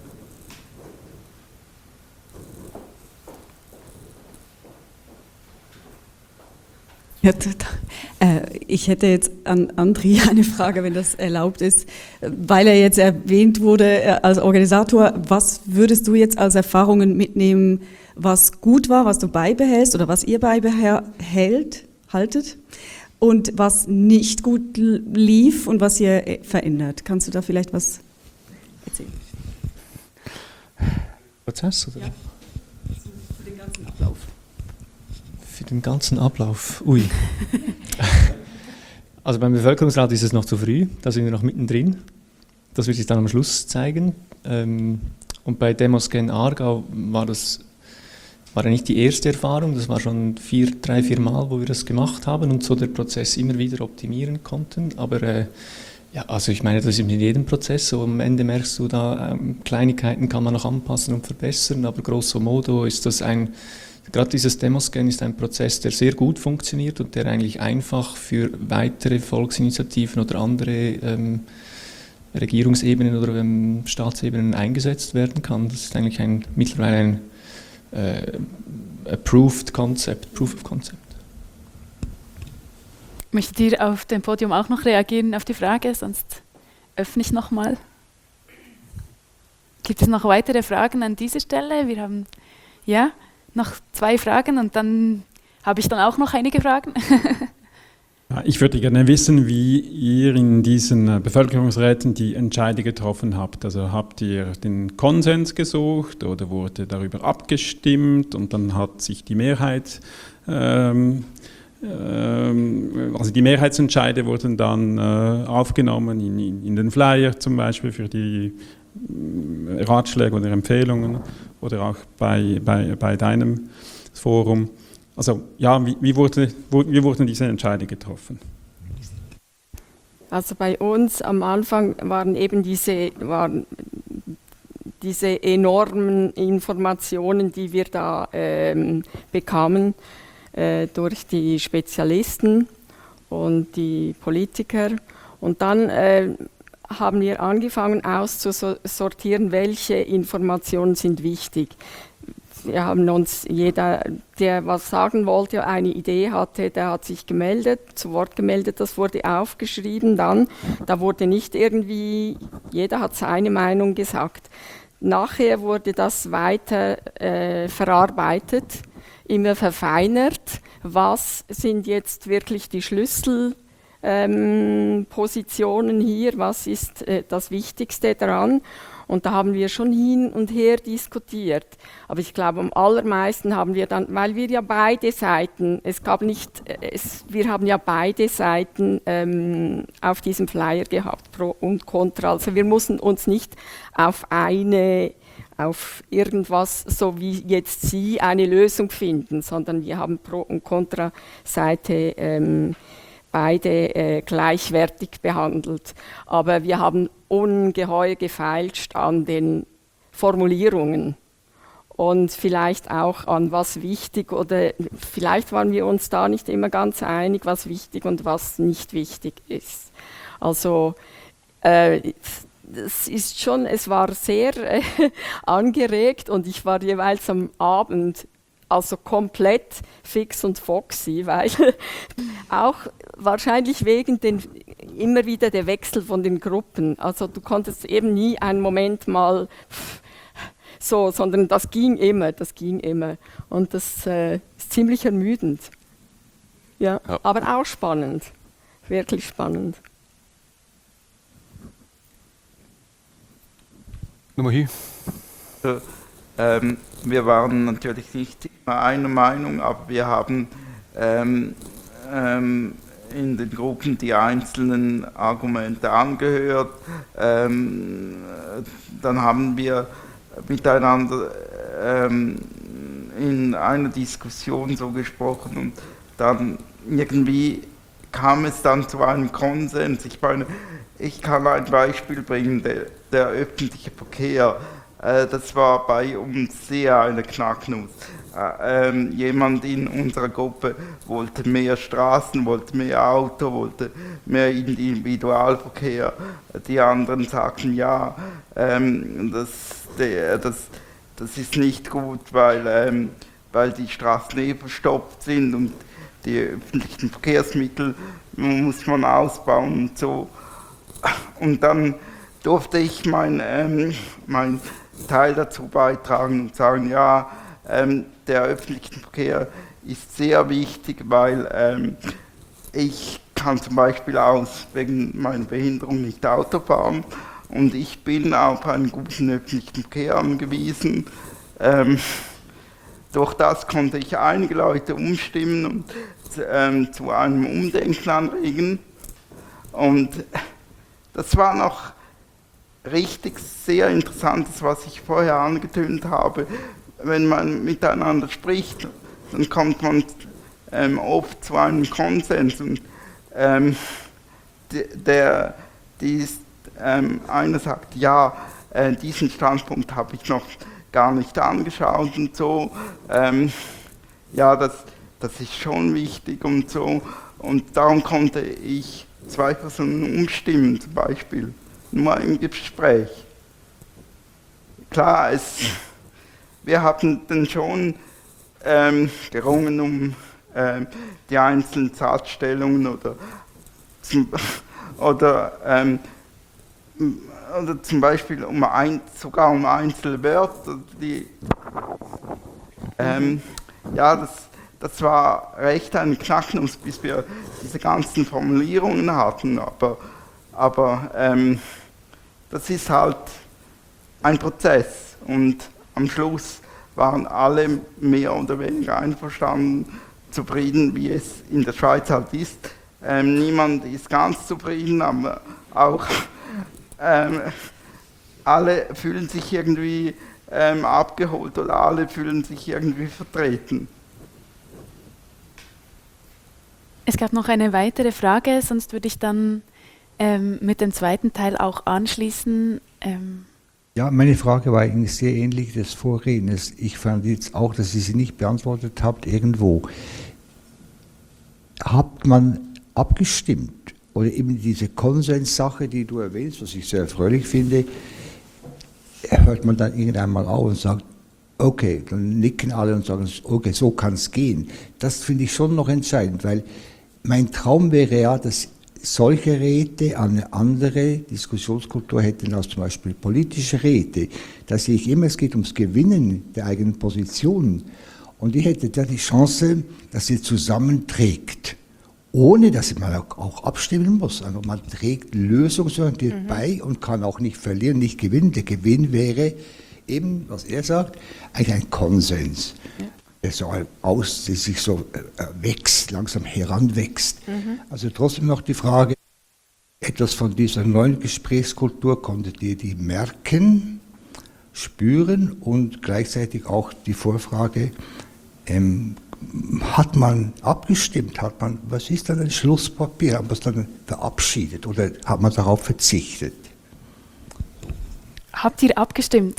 Ja, äh, ich hätte jetzt an André eine Frage, wenn das erlaubt ist, weil er jetzt erwähnt wurde als Organisator. Was würdest du jetzt als Erfahrungen mitnehmen, was gut war, was du beibehältst oder was ihr beibehält, haltet und was nicht gut lief und was ihr verändert? Kannst du da vielleicht was erzählen? Prozess oder? Ja, für den ganzen Ablauf. Für den ganzen Ablauf, ui. Also beim Bevölkerungsrat ist es noch zu früh, da sind wir noch mittendrin. Das wird sich dann am Schluss zeigen. Und bei Demoscan Aargau war das war ja nicht die erste Erfahrung, das war schon vier, drei, vier Mal, wo wir das gemacht haben und so der Prozess immer wieder optimieren konnten. Aber äh, ja, also ich meine, das ist mit jedem Prozess so. Am Ende merkst du da, ähm, Kleinigkeiten kann man noch anpassen und verbessern, aber grosso modo ist das ein, gerade dieses Demoscan ist ein Prozess, der sehr gut funktioniert und der eigentlich einfach für weitere Volksinitiativen oder andere ähm, Regierungsebenen oder ähm, Staatsebenen eingesetzt werden kann. Das ist eigentlich ein, mittlerweile ein äh, approved Concept, Proof of Concept. Möchtet ihr auf dem Podium auch noch reagieren auf die Frage? Sonst öffne ich nochmal. Gibt es noch weitere Fragen an dieser Stelle? Wir haben ja noch zwei Fragen und dann habe ich dann auch noch einige Fragen. Ich würde gerne wissen, wie ihr in diesen Bevölkerungsräten die Entscheide getroffen habt. Also habt ihr den Konsens gesucht oder wurde darüber abgestimmt und dann hat sich die Mehrheit, ähm, ähm, also die Mehrheitsentscheide wurden dann äh, aufgenommen in, in, in den Flyer zum Beispiel für die äh, Ratschläge oder Empfehlungen oder auch bei, bei, bei deinem Forum. Also ja, wie, wie, wurde, wie wurden diese Entscheide getroffen? Also bei uns am Anfang waren eben diese, waren diese enormen Informationen, die wir da ähm, bekamen äh, durch die Spezialisten und die Politiker. Und dann äh, haben wir angefangen auszusortieren, welche Informationen sind wichtig. Wir haben uns, jeder, der was sagen wollte, eine Idee hatte, der hat sich gemeldet, zu Wort gemeldet, das wurde aufgeschrieben dann. Da wurde nicht irgendwie, jeder hat seine Meinung gesagt. Nachher wurde das weiter äh, verarbeitet, immer verfeinert. Was sind jetzt wirklich die Schlüsselpositionen ähm, hier? Was ist äh, das Wichtigste daran? Und da haben wir schon hin und her diskutiert. Aber ich glaube, am allermeisten haben wir dann, weil wir ja beide Seiten, es gab nicht, es, wir haben ja beide Seiten ähm, auf diesem Flyer gehabt, Pro und Contra. Also wir mussten uns nicht auf eine, auf irgendwas, so wie jetzt Sie, eine Lösung finden, sondern wir haben Pro- und Contra-Seite ähm, beide äh, gleichwertig behandelt. Aber wir haben ungeheuer gefeilscht an den Formulierungen und vielleicht auch an was wichtig, oder vielleicht waren wir uns da nicht immer ganz einig, was wichtig und was nicht wichtig ist. Also äh, es ist schon, es war sehr äh, angeregt und ich war jeweils am Abend also komplett fix und foxy, weil auch wahrscheinlich wegen den, immer wieder der Wechsel von den Gruppen. Also du konntest eben nie einen Moment mal so, sondern das ging immer, das ging immer. Und das äh, ist ziemlich ermüdend. Ja, ja, aber auch spannend, wirklich spannend. Nummer hier. So, ähm, wir waren natürlich nicht immer einer Meinung, aber wir haben ähm, ähm, in den Gruppen die einzelnen Argumente angehört. Ähm, dann haben wir miteinander ähm, in einer Diskussion so gesprochen und dann irgendwie kam es dann zu einem Konsens. Ich meine, ich kann ein Beispiel bringen, der, der öffentliche Verkehr. Äh, das war bei uns sehr eine Knacknuss. Äh, ähm, jemand in unserer Gruppe wollte mehr Straßen, wollte mehr Auto, wollte mehr Individualverkehr. Die anderen sagten, ja, ähm, das, der, das, das ist nicht gut, weil, ähm, weil die Straßen eh verstopft sind und die öffentlichen Verkehrsmittel muss man ausbauen und so. Und dann durfte ich mein, ähm, mein Teil dazu beitragen und sagen, ja, ähm, der öffentliche Verkehr ist sehr wichtig, weil ähm, ich kann zum Beispiel aus wegen meiner Behinderung nicht Auto fahren und ich bin auf einen guten öffentlichen Verkehr angewiesen. Ähm, durch das konnte ich einige Leute umstimmen und ähm, zu einem Umdenken anregen. Und das war noch richtig sehr Interessantes, was ich vorher angetönt habe. Wenn man miteinander spricht, dann kommt man ähm, oft zu einem Konsens. Und ähm, der, die ist, ähm, einer sagt, ja, äh, diesen Standpunkt habe ich noch gar nicht angeschaut und so. Ähm, ja, das, das ist schon wichtig und so. Und darum konnte ich zwei Personen umstimmen, zum Beispiel, nur im Gespräch. Klar, es, wir hatten dann schon ähm, gerungen um ähm, die einzelnen Satzstellungen oder, zum, oder, ähm, oder zum Beispiel um ein, sogar um einzelne Wörter. Die, ähm, ja, das, das war recht ein Knacknuss, bis wir diese ganzen Formulierungen hatten, aber, aber ähm, das ist halt ein Prozess und am Schluss waren alle mehr oder weniger einverstanden, zufrieden, wie es in der Schweiz halt ist. Ähm, niemand ist ganz zufrieden, aber auch ähm, alle fühlen sich irgendwie ähm, abgeholt oder alle fühlen sich irgendwie vertreten. Es gab noch eine weitere Frage, sonst würde ich dann ähm, mit dem zweiten Teil auch anschließen. Ähm Ja, meine Frage war eigentlich sehr ähnlich des Vorredners. Ich fand jetzt auch, dass ihr sie nicht beantwortet habt irgendwo. Hat man abgestimmt oder eben diese Konsenssache, die du erwähnst, was ich sehr erfreulich finde, hört man dann irgendwann mal auf und sagt, okay, dann nicken alle und sagen, okay, so kann es gehen. Das finde ich schon noch entscheidend, weil mein Traum wäre ja, dass solche Räte eine andere Diskussionskultur hätten als zum Beispiel politische Räte. Da sehe ich immer, es geht ums Gewinnen der eigenen Positionen. Und ich hätte da die Chance, dass sie zusammenträgt, ohne dass man auch abstimmen muss. Also man trägt lösungsorientiert mhm. bei und kann auch nicht verlieren, nicht gewinnen. Der Gewinn wäre eben, was er sagt, eigentlich ein Konsens. Ja. Der so aus, der sich so wächst, langsam heranwächst. Mhm. Also trotzdem noch die Frage, etwas von dieser neuen Gesprächskultur konntet ihr die merken, spüren und gleichzeitig auch die Vorfrage, ähm, hat man abgestimmt? Hat man, was ist dann ein Schlusspapier? Hat man es dann verabschiedet oder hat man darauf verzichtet? Habt ihr abgestimmt?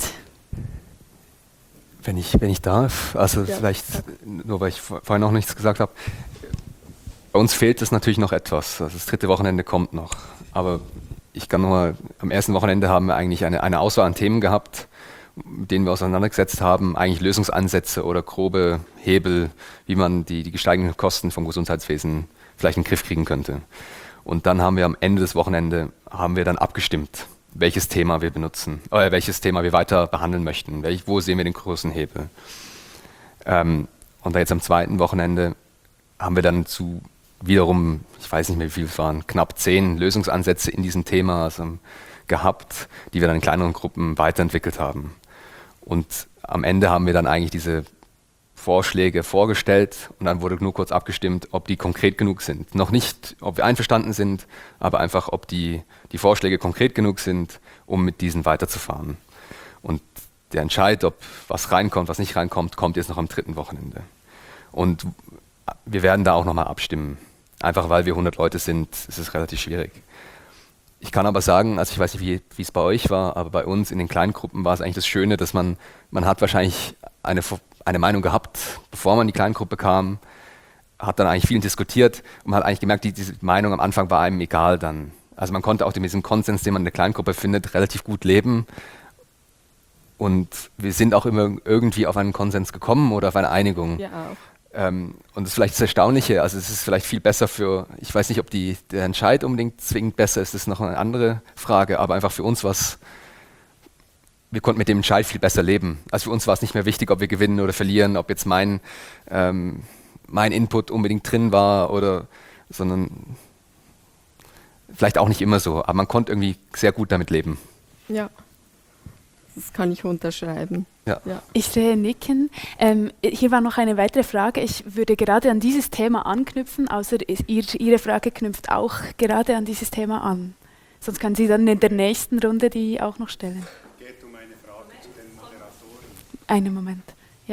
Wenn ich, wenn ich darf, also ja. vielleicht, nur weil ich vorhin noch nichts gesagt habe, bei uns fehlt es natürlich noch etwas. Also das dritte Wochenende kommt noch. Aber ich kann nur, am ersten Wochenende haben wir eigentlich eine, eine Auswahl an Themen gehabt, mit denen wir auseinandergesetzt haben, eigentlich Lösungsansätze oder grobe Hebel, wie man die, die gesteigenden Kosten vom Gesundheitswesen vielleicht in den Griff kriegen könnte. Und dann haben wir am Ende des Wochenende, haben wir dann abgestimmt, welches Thema wir benutzen, äh, welches Thema wir weiter behandeln möchten, welch, wo sehen wir den großen Hebel. Ähm, und da jetzt am zweiten Wochenende haben wir dann zu wiederum, ich weiß nicht mehr, wie viel es waren, knapp zehn Lösungsansätze in diesem Thema also, gehabt, die wir dann in kleineren Gruppen weiterentwickelt haben. Und am Ende haben wir dann eigentlich diese Vorschläge vorgestellt und dann wurde nur kurz abgestimmt, ob die konkret genug sind. Noch nicht, ob wir einverstanden sind, aber einfach, ob die, die Vorschläge konkret genug sind, um mit diesen weiterzufahren. Und der Entscheid, ob was reinkommt, was nicht reinkommt, kommt jetzt noch am dritten Wochenende. Und wir werden da auch nochmal abstimmen. Einfach weil wir hundert Leute sind, ist es relativ schwierig. Ich kann aber sagen, also ich weiß nicht, wie, wie es bei euch war, aber bei uns in den kleinen Gruppen war es eigentlich das Schöne, dass man, man hat wahrscheinlich eine, eine Meinung gehabt, bevor man in die Kleingruppe kam, hat dann eigentlich viel diskutiert und man hat eigentlich gemerkt, die, diese Meinung am Anfang war einem egal dann. Also man konnte auch mit diesem Konsens, den man in der Kleingruppe findet, relativ gut leben. Und wir sind auch immer irgendwie auf einen Konsens gekommen oder auf eine Einigung. Ja, auch. Ähm, und das ist vielleicht das Erstaunliche, also es ist vielleicht viel besser für, ich weiß nicht, ob die, der Entscheid unbedingt zwingend besser ist, das ist noch eine andere Frage, aber einfach für uns war es, wir konnten mit dem Entscheid viel besser leben. Also für uns war es nicht mehr wichtig, ob wir gewinnen oder verlieren, ob jetzt mein, ähm, mein Input unbedingt drin war oder, sondern vielleicht auch nicht immer so, aber man konnte irgendwie sehr gut damit leben. Ja. Das kann ich unterschreiben. Ja. Ja. Ich sehe Nicken. Ähm, hier war noch eine weitere Frage. Ich würde gerade an dieses Thema anknüpfen, außer ihr, Ihre Frage knüpft auch gerade an dieses Thema an. Sonst kann Sie dann in der nächsten Runde die auch noch stellen. Es geht um eine Frage zu den Moderatoren. Einen Moment. Ja.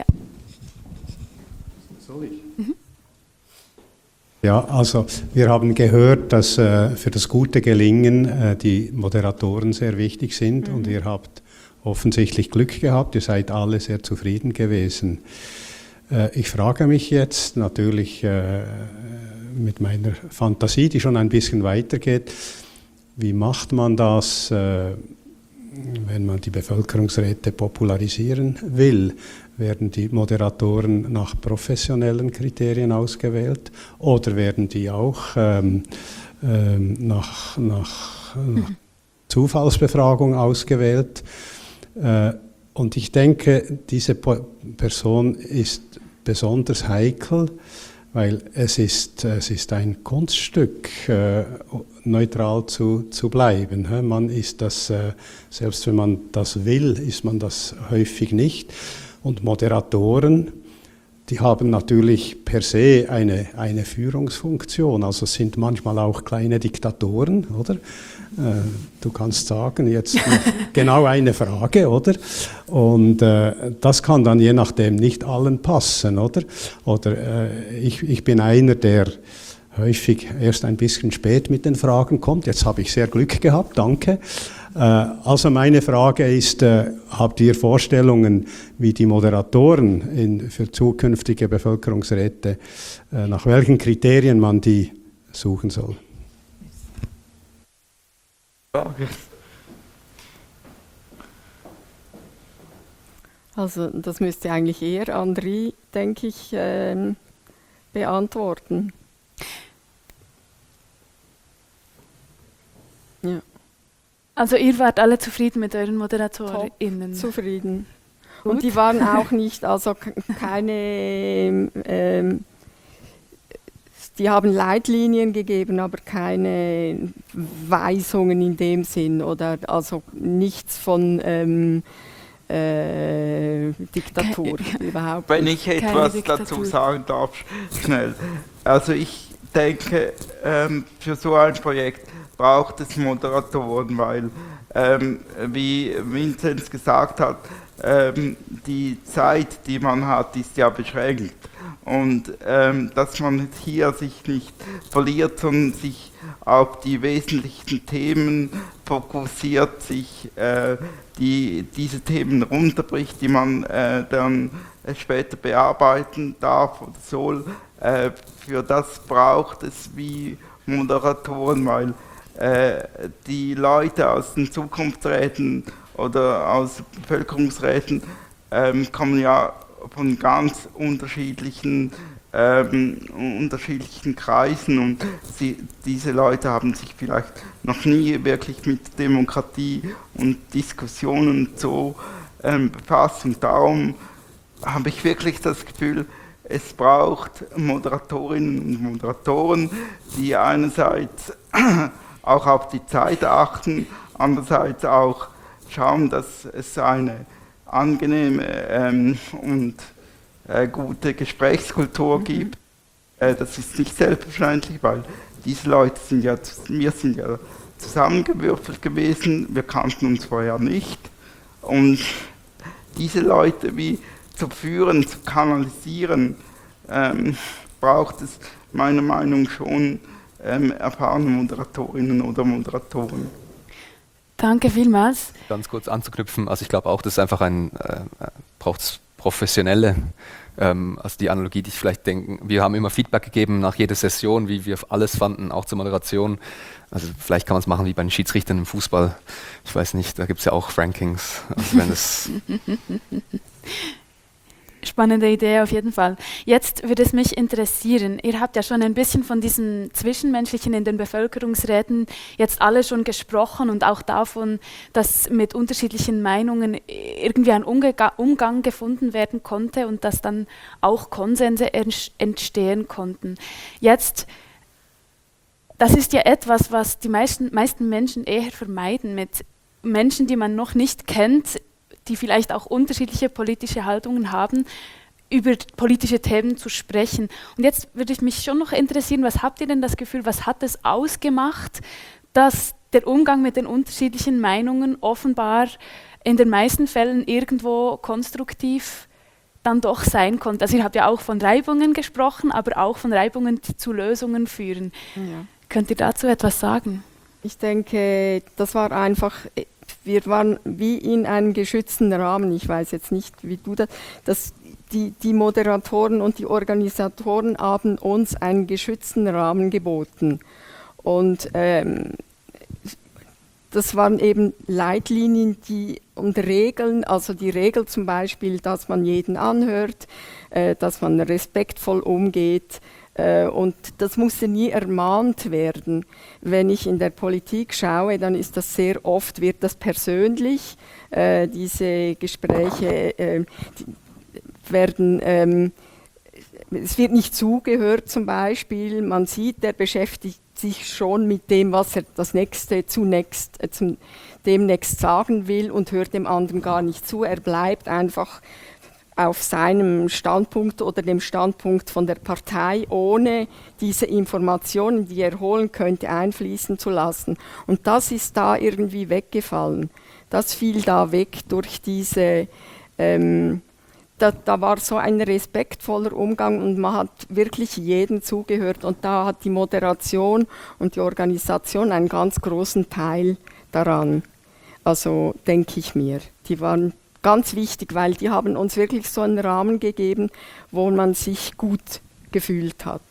Soll ich? Mhm. Ja, also wir haben gehört, dass äh, für das gute Gelingen äh, die Moderatoren sehr wichtig sind mhm. und ihr habt offensichtlich Glück gehabt, ihr seid alle sehr zufrieden gewesen. Äh, ich frage mich jetzt natürlich äh, mit meiner Fantasie, die schon ein bisschen weitergeht, wie macht man das, äh, wenn man die Bevölkerungsräte popularisieren will? Werden die Moderatoren nach professionellen Kriterien ausgewählt oder werden die auch ähm, ähm, nach, nach, nach Zufallsbefragung ausgewählt? Und ich denke, diese Person ist besonders heikel, weil es ist, es ist ein Kunststück, neutral zu, zu bleiben. Man ist das, selbst wenn man das will, ist man das häufig nicht. Und Moderatoren, die haben natürlich per se eine, eine Führungsfunktion, also sind manchmal auch kleine Diktatoren, oder? Du kannst sagen, jetzt genau eine Frage, oder? Und äh, das kann dann je nachdem nicht allen passen, oder? Oder äh, ich, ich bin einer, der häufig erst ein bisschen spät mit den Fragen kommt. Jetzt habe ich sehr Glück gehabt, danke. Äh, also meine Frage ist, äh, habt ihr Vorstellungen, wie die Moderatoren in, für zukünftige Bevölkerungsräte, äh, nach welchen Kriterien man die suchen soll? Also das müsste eigentlich eher André, denke ich, ähm, beantworten. Ja. Also ihr wart alle zufrieden mit euren ModeratorInnen? Top, zufrieden. Gut. Und die waren auch nicht, also keine, ähm, die haben Leitlinien gegeben, aber keine Weisungen in dem Sinn oder also nichts von ähm, äh, Diktatur Ke überhaupt. Wenn ich etwas dazu sagen darf, schnell. Also ich denke, ähm, für so ein Projekt braucht es Moderatoren, weil, ähm, wie Vinzenz gesagt hat, ähm, die Zeit, die man hat, ist ja beschränkt. und ähm, dass man hier sich nicht verliert, sondern sich auf die wesentlichen Themen fokussiert, sich äh, die, diese Themen runterbricht, die man äh, dann äh, später bearbeiten darf oder soll. Äh, für das braucht es wie Moderatoren, weil äh, die Leute aus den Zukunftsräten oder aus Bevölkerungsräten ähm, kommen ja von ganz unterschiedlichen, ähm, unterschiedlichen Kreisen und sie, diese Leute haben sich vielleicht noch nie wirklich mit Demokratie und Diskussionen so ähm, befasst und darum habe ich wirklich das Gefühl, es braucht Moderatorinnen und Moderatoren, die einerseits auch auf die Zeit achten, andererseits auch schauen, dass es eine angenehme ähm, und äh, gute Gesprächskultur gibt. Äh, das ist nicht selbstverständlich, weil diese Leute sind ja, wir sind ja zusammengewürfelt gewesen, wir kannten uns vorher nicht. Und diese Leute wie zu führen, zu kanalisieren, ähm, braucht es meiner Meinung nach schon ähm, erfahrene Moderatorinnen oder Moderatoren. Danke vielmals. Ganz kurz anzuknüpfen, also ich glaube auch, dass es einfach ein, äh, braucht es professionelle, ähm, also die Analogie, die ich vielleicht denke, wir haben immer Feedback gegeben nach jeder Session, wie wir alles fanden, auch zur Moderation. Also vielleicht kann man es machen wie bei den Schiedsrichtern im Fußball, ich weiß nicht, da gibt es ja auch Rankings. Also wenn es Spannende Idee auf jeden Fall. Jetzt würde es mich interessieren, ihr habt ja schon ein bisschen von diesem Zwischenmenschlichen in den Bevölkerungsräten jetzt alle schon gesprochen und auch davon, dass mit unterschiedlichen Meinungen irgendwie ein Umge- Umgang gefunden werden konnte und dass dann auch Konsense entstehen konnten. Jetzt, das ist ja etwas, was die meisten, meisten Menschen eher vermeiden, mit Menschen, die man noch nicht kennt, die vielleicht auch unterschiedliche politische Haltungen haben, über politische Themen zu sprechen. Und jetzt würde ich mich schon noch interessieren, was habt ihr denn das Gefühl, was hat es ausgemacht, dass der Umgang mit den unterschiedlichen Meinungen offenbar in den meisten Fällen irgendwo konstruktiv dann doch sein konnte? Also ihr habt ja auch von Reibungen gesprochen, aber auch von Reibungen, die zu Lösungen führen. Ja. Könnt ihr dazu etwas sagen? Ich denke, das war einfach... Wir waren wie in einem geschützten Rahmen, ich weiß jetzt nicht, wie du das, dass die, die Moderatoren und die Organisatoren haben uns einen geschützten Rahmen geboten. Und ähm, das waren eben Leitlinien die, und Regeln, also die Regel zum Beispiel, dass man jeden anhört, äh, dass man respektvoll umgeht. Und das musste nie ermahnt werden. Wenn ich in der Politik schaue, dann ist das sehr oft, wird das persönlich. Äh, diese Gespräche äh, die werden, ähm, es wird nicht zugehört zum Beispiel. Man sieht, der beschäftigt sich schon mit dem, was er das nächste zunächst, äh, zum, demnächst sagen will und hört dem anderen gar nicht zu. Er bleibt einfach auf seinem Standpunkt oder dem Standpunkt von der Partei, ohne diese Informationen, die er holen könnte, einfließen zu lassen. Und das ist da irgendwie weggefallen. Das fiel da weg durch diese, ähm, da, da war so ein respektvoller Umgang und man hat wirklich jedem zugehört. Und da hat die Moderation und die Organisation einen ganz großen Teil daran. Also denke ich mir, die waren ganz wichtig, weil die haben uns wirklich so einen Rahmen gegeben, wo man sich gut gefühlt hat.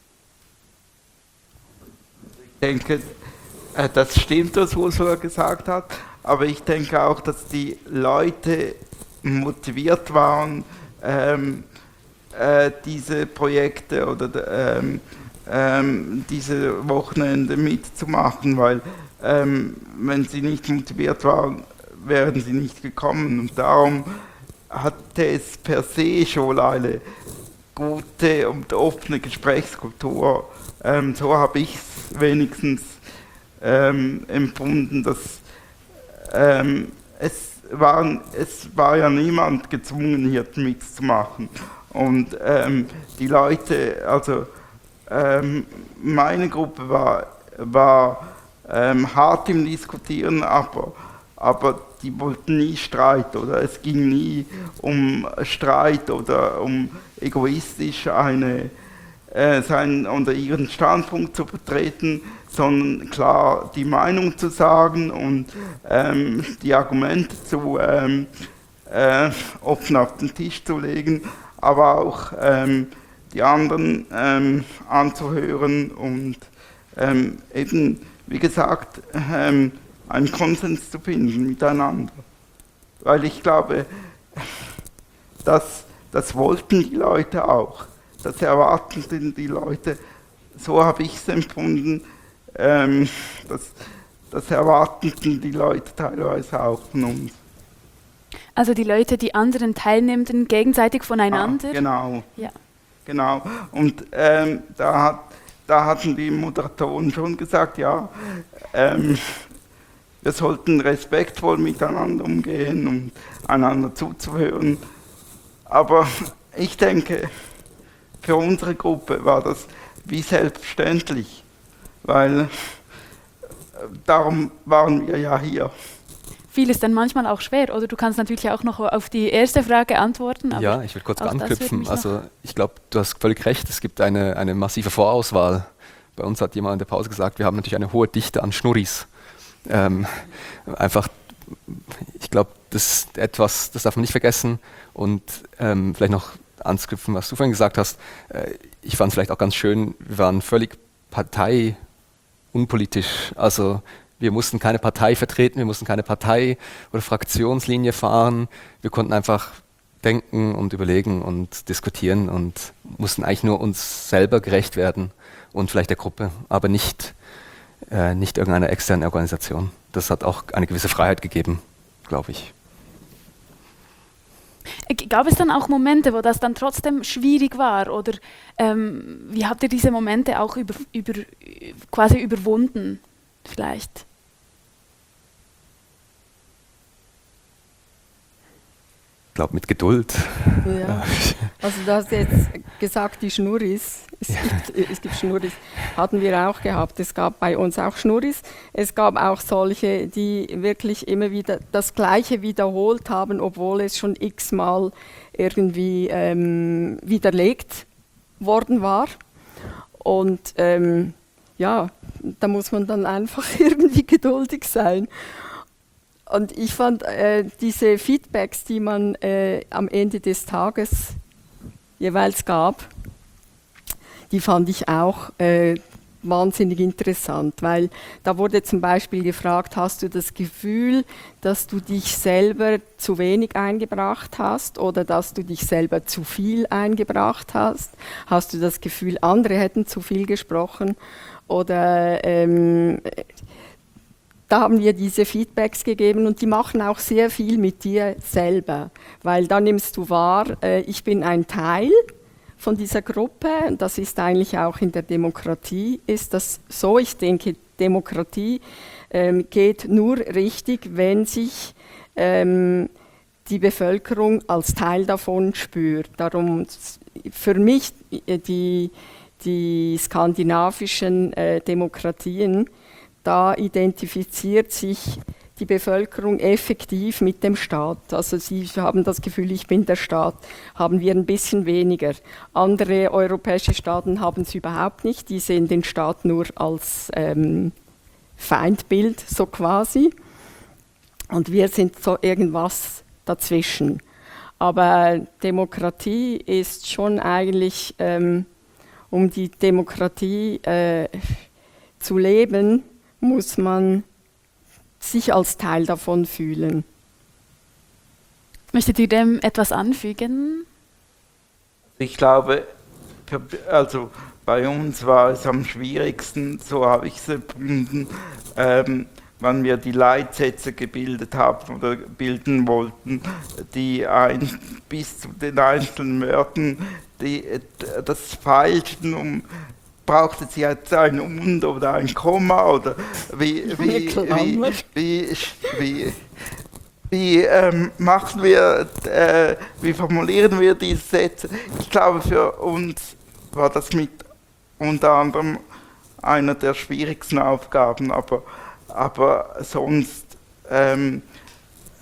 Ich denke, das stimmt, was Ursula gesagt hat, aber ich denke auch, dass die Leute motiviert waren, ähm, äh, diese Projekte oder ähm, ähm, diese Wochenende mitzumachen, weil ähm, wenn sie nicht motiviert waren, wären sie nicht gekommen und darum hatte es per se schon eine gute und offene Gesprächskultur. Ähm, so habe ich es wenigstens ähm, empfunden, dass ähm, es, waren, es war ja niemand gezwungen, hier mitzumachen. Und ähm, die Leute, also ähm, meine Gruppe war, war ähm, hart im Diskutieren, aber, aber die wollten nie Streit, oder es ging nie um Streit oder um egoistisch eine, äh, seinen oder ihren Standpunkt zu vertreten, sondern klar die Meinung zu sagen und ähm, die Argumente zu ähm, äh, offen auf den Tisch zu legen, aber auch ähm, die anderen ähm, anzuhören und ähm, eben, wie gesagt, ähm, einen Konsens zu finden miteinander. Weil ich glaube, das, das wollten die Leute auch, das erwarteten die Leute, so habe ich es empfunden, ähm, das, das erwarteten die Leute teilweise auch von uns. Also die Leute, die anderen Teilnehmenden gegenseitig voneinander? Ah, genau. Ja. Genau. Und ähm, da, hat, da hatten die Moderatoren schon gesagt, ja, ähm, wir sollten respektvoll miteinander umgehen und einander zuzuhören. Aber ich denke, für unsere Gruppe war das wie selbstverständlich, weil darum waren wir ja hier. Viel ist dann manchmal auch schwer, oder? Du kannst natürlich auch noch auf die erste Frage antworten. Aber ja, ich will kurz auch das würde anknüpfen. mich Also noch- ich glaube, du hast völlig recht, es gibt eine, eine massive Vorauswahl. Bei uns hat jemand in der Pause gesagt, wir haben natürlich eine hohe Dichte an Schnurris. Ähm, einfach, ich glaube, das ist etwas, das darf man nicht vergessen. Und ähm, vielleicht noch anzuknüpfen, was du vorhin gesagt hast. Äh, ich fand es vielleicht auch ganz schön, wir waren völlig parteiunpolitisch. Also wir mussten keine Partei vertreten, wir mussten keine Partei- oder Fraktionslinie fahren. Wir konnten einfach denken und überlegen und diskutieren und mussten eigentlich nur uns selber gerecht werden und vielleicht der Gruppe, aber nicht, äh, nicht irgendeiner externen Organisation. Das hat auch eine gewisse Freiheit gegeben, glaube ich. G- Gab es dann auch Momente, wo das dann trotzdem schwierig war? Oder ähm, wie habt ihr diese Momente auch über, über, quasi überwunden, vielleicht? Ich glaube, mit Geduld. Ja. Also du hast jetzt gesagt, die Schnurris, es gibt, es gibt Schnurris, hatten wir auch gehabt. Es gab bei uns auch Schnurris. Es gab auch solche, die wirklich immer wieder das Gleiche wiederholt haben, obwohl es schon x-mal irgendwie ähm, widerlegt worden war. Und ähm, ja, da muss man dann einfach irgendwie geduldig sein. Und ich fand äh, diese Feedbacks, die man äh, am Ende des Tages jeweils gab, die fand ich auch äh, wahnsinnig interessant, weil da wurde zum Beispiel gefragt, hast du das Gefühl, dass du dich selber zu wenig eingebracht hast oder dass du dich selber zu viel eingebracht hast? Hast du das Gefühl, andere hätten zu viel gesprochen? Oder ähm, da haben wir diese Feedbacks gegeben und die machen auch sehr viel mit dir selber, weil da nimmst du wahr, äh, ich bin ein Teil von dieser Gruppe und das ist eigentlich auch in der Demokratie, ist das so. Ich denke, Demokratie ähm, geht nur richtig, wenn sich ähm, die Bevölkerung als Teil davon spürt. Darum für mich die, die skandinavischen äh, Demokratien, da identifiziert sich die Bevölkerung effektiv mit dem Staat. Also sie haben das Gefühl, ich bin der Staat, haben wir ein bisschen weniger. Andere europäische Staaten haben es überhaupt nicht, die sehen den Staat nur als ähm, Feindbild, so quasi. Und wir sind so irgendwas dazwischen. Aber Demokratie ist schon eigentlich, ähm, um die Demokratie äh, zu leben, muss man sich als Teil davon fühlen. Möchtet ihr dem etwas anfügen? Ich glaube, für, also bei uns war es am schwierigsten, so habe ich es empfunden, ähm, wann wir die Leitsätze gebildet haben oder bilden wollten, die ein, bis zu den einzelnen Wörtern die, das feilten, um braucht es jetzt ein Und oder ein Komma oder wie, wie, wie, wie, wie, wie ähm, machen wir, äh, wie formulieren wir diese Sätze? Ich glaube, für uns war das mit unter anderem einer der schwierigsten Aufgaben, aber, aber sonst ähm,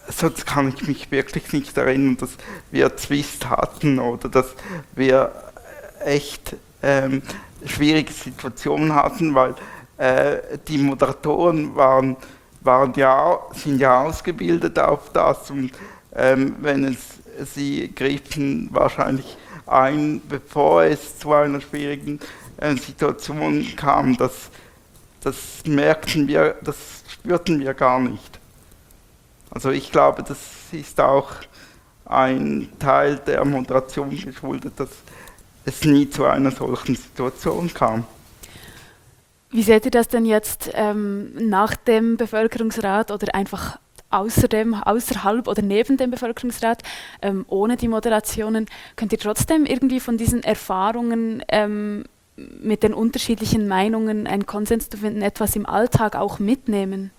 sonst kann ich mich wirklich nicht erinnern, dass wir Zwist hatten oder dass wir echt ähm, schwierige Situationen hatten, weil äh, die Moderatoren waren, waren ja, sind ja ausgebildet auf das und ähm, wenn es, sie griffen wahrscheinlich ein, bevor es zu einer schwierigen äh, Situation kam. Das, das merkten wir, das spürten wir gar nicht. Also ich glaube, das ist auch ein Teil der Moderation geschuldet, dass es nie zu einer solchen Situation kam. Wie seht ihr das denn jetzt ähm, nach dem Bevölkerungsrat oder einfach außer dem, außerhalb oder neben dem Bevölkerungsrat, ähm, ohne die Moderationen? Könnt ihr trotzdem irgendwie von diesen Erfahrungen ähm, mit den unterschiedlichen Meinungen einen Konsens zu finden, etwas im Alltag auch mitnehmen?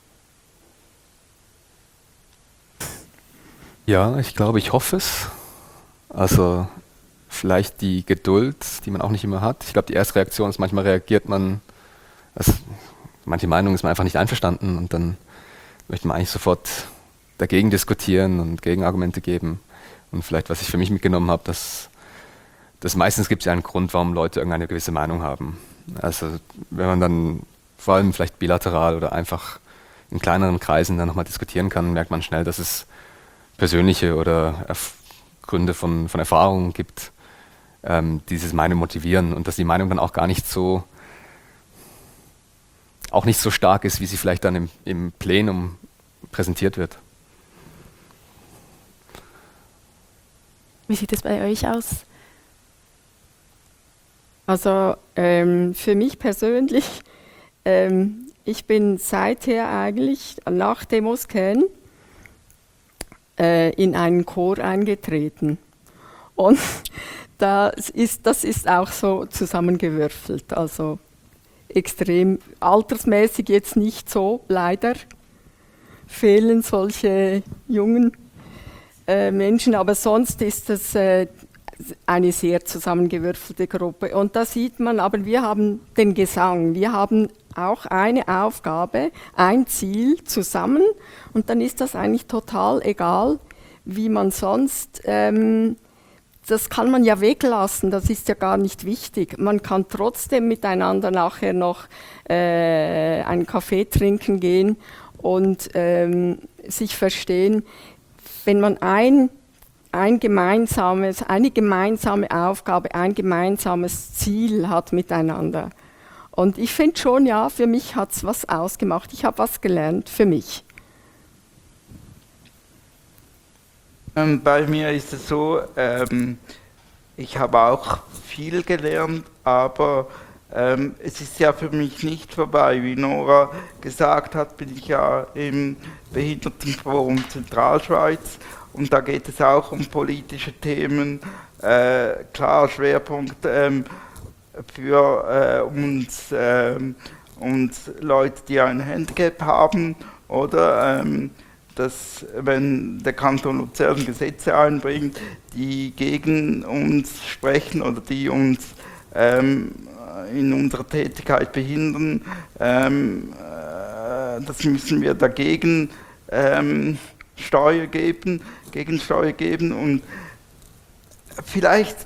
Ja, ich glaube, ich hoffe es. Also vielleicht die Geduld, die man auch nicht immer hat. Ich glaube, die erste Reaktion ist, manchmal reagiert man, also manche Meinungen ist man einfach nicht einverstanden und dann möchte man eigentlich sofort dagegen diskutieren und Gegenargumente geben. Und vielleicht, was ich für mich mitgenommen habe, dass, dass meistens gibt es ja einen Grund, warum Leute irgendeine gewisse Meinung haben. Also wenn man dann vor allem vielleicht bilateral oder einfach in kleineren Kreisen dann nochmal diskutieren kann, merkt man schnell, dass es persönliche oder Erf- Gründe von, von Erfahrungen gibt, ähm, die diese Meinung motivieren und dass die Meinung dann auch gar nicht so auch nicht so stark ist, wie sie vielleicht dann im, im Plenum präsentiert wird. Wie sieht es bei euch aus? Also ähm, für mich persönlich, ähm, ich bin seither eigentlich nach Demoscan äh, in einen Chor eingetreten. Und das ist, das ist auch so zusammengewürfelt. Also extrem altersmäßig jetzt nicht so, leider fehlen solche jungen äh, Menschen, aber sonst ist es äh, eine sehr zusammengewürfelte Gruppe. Und da sieht man, aber wir haben den Gesang, wir haben auch eine Aufgabe, ein Ziel zusammen und dann ist das eigentlich total egal, wie man sonst ähm, das kann man ja weglassen, das ist ja gar nicht wichtig. Man kann trotzdem miteinander nachher noch äh, einen Kaffee trinken gehen und ähm, sich verstehen. Wenn man ein, ein gemeinsames, eine gemeinsame Aufgabe, ein gemeinsames Ziel hat miteinander. Und ich finde schon, ja, für mich hat es was ausgemacht. Ich habe was gelernt, für mich. Bei mir ist es so, ähm, ich habe auch viel gelernt, aber ähm, es ist ja für mich nicht vorbei. Wie Nora gesagt hat, bin ich ja im Behindertenforum Zentralschweiz und da geht es auch um politische Themen. Äh, klar, Schwerpunkt ähm, für äh, uns, ähm, uns Leute, die ein Handicap haben oder ähm, dass wenn der Kanton Luzern Gesetze einbringt, die gegen uns sprechen oder die uns ähm, in unserer Tätigkeit behindern, ähm, äh, das müssen wir dagegen ähm, Steuer geben, Gegensteuer geben und vielleicht,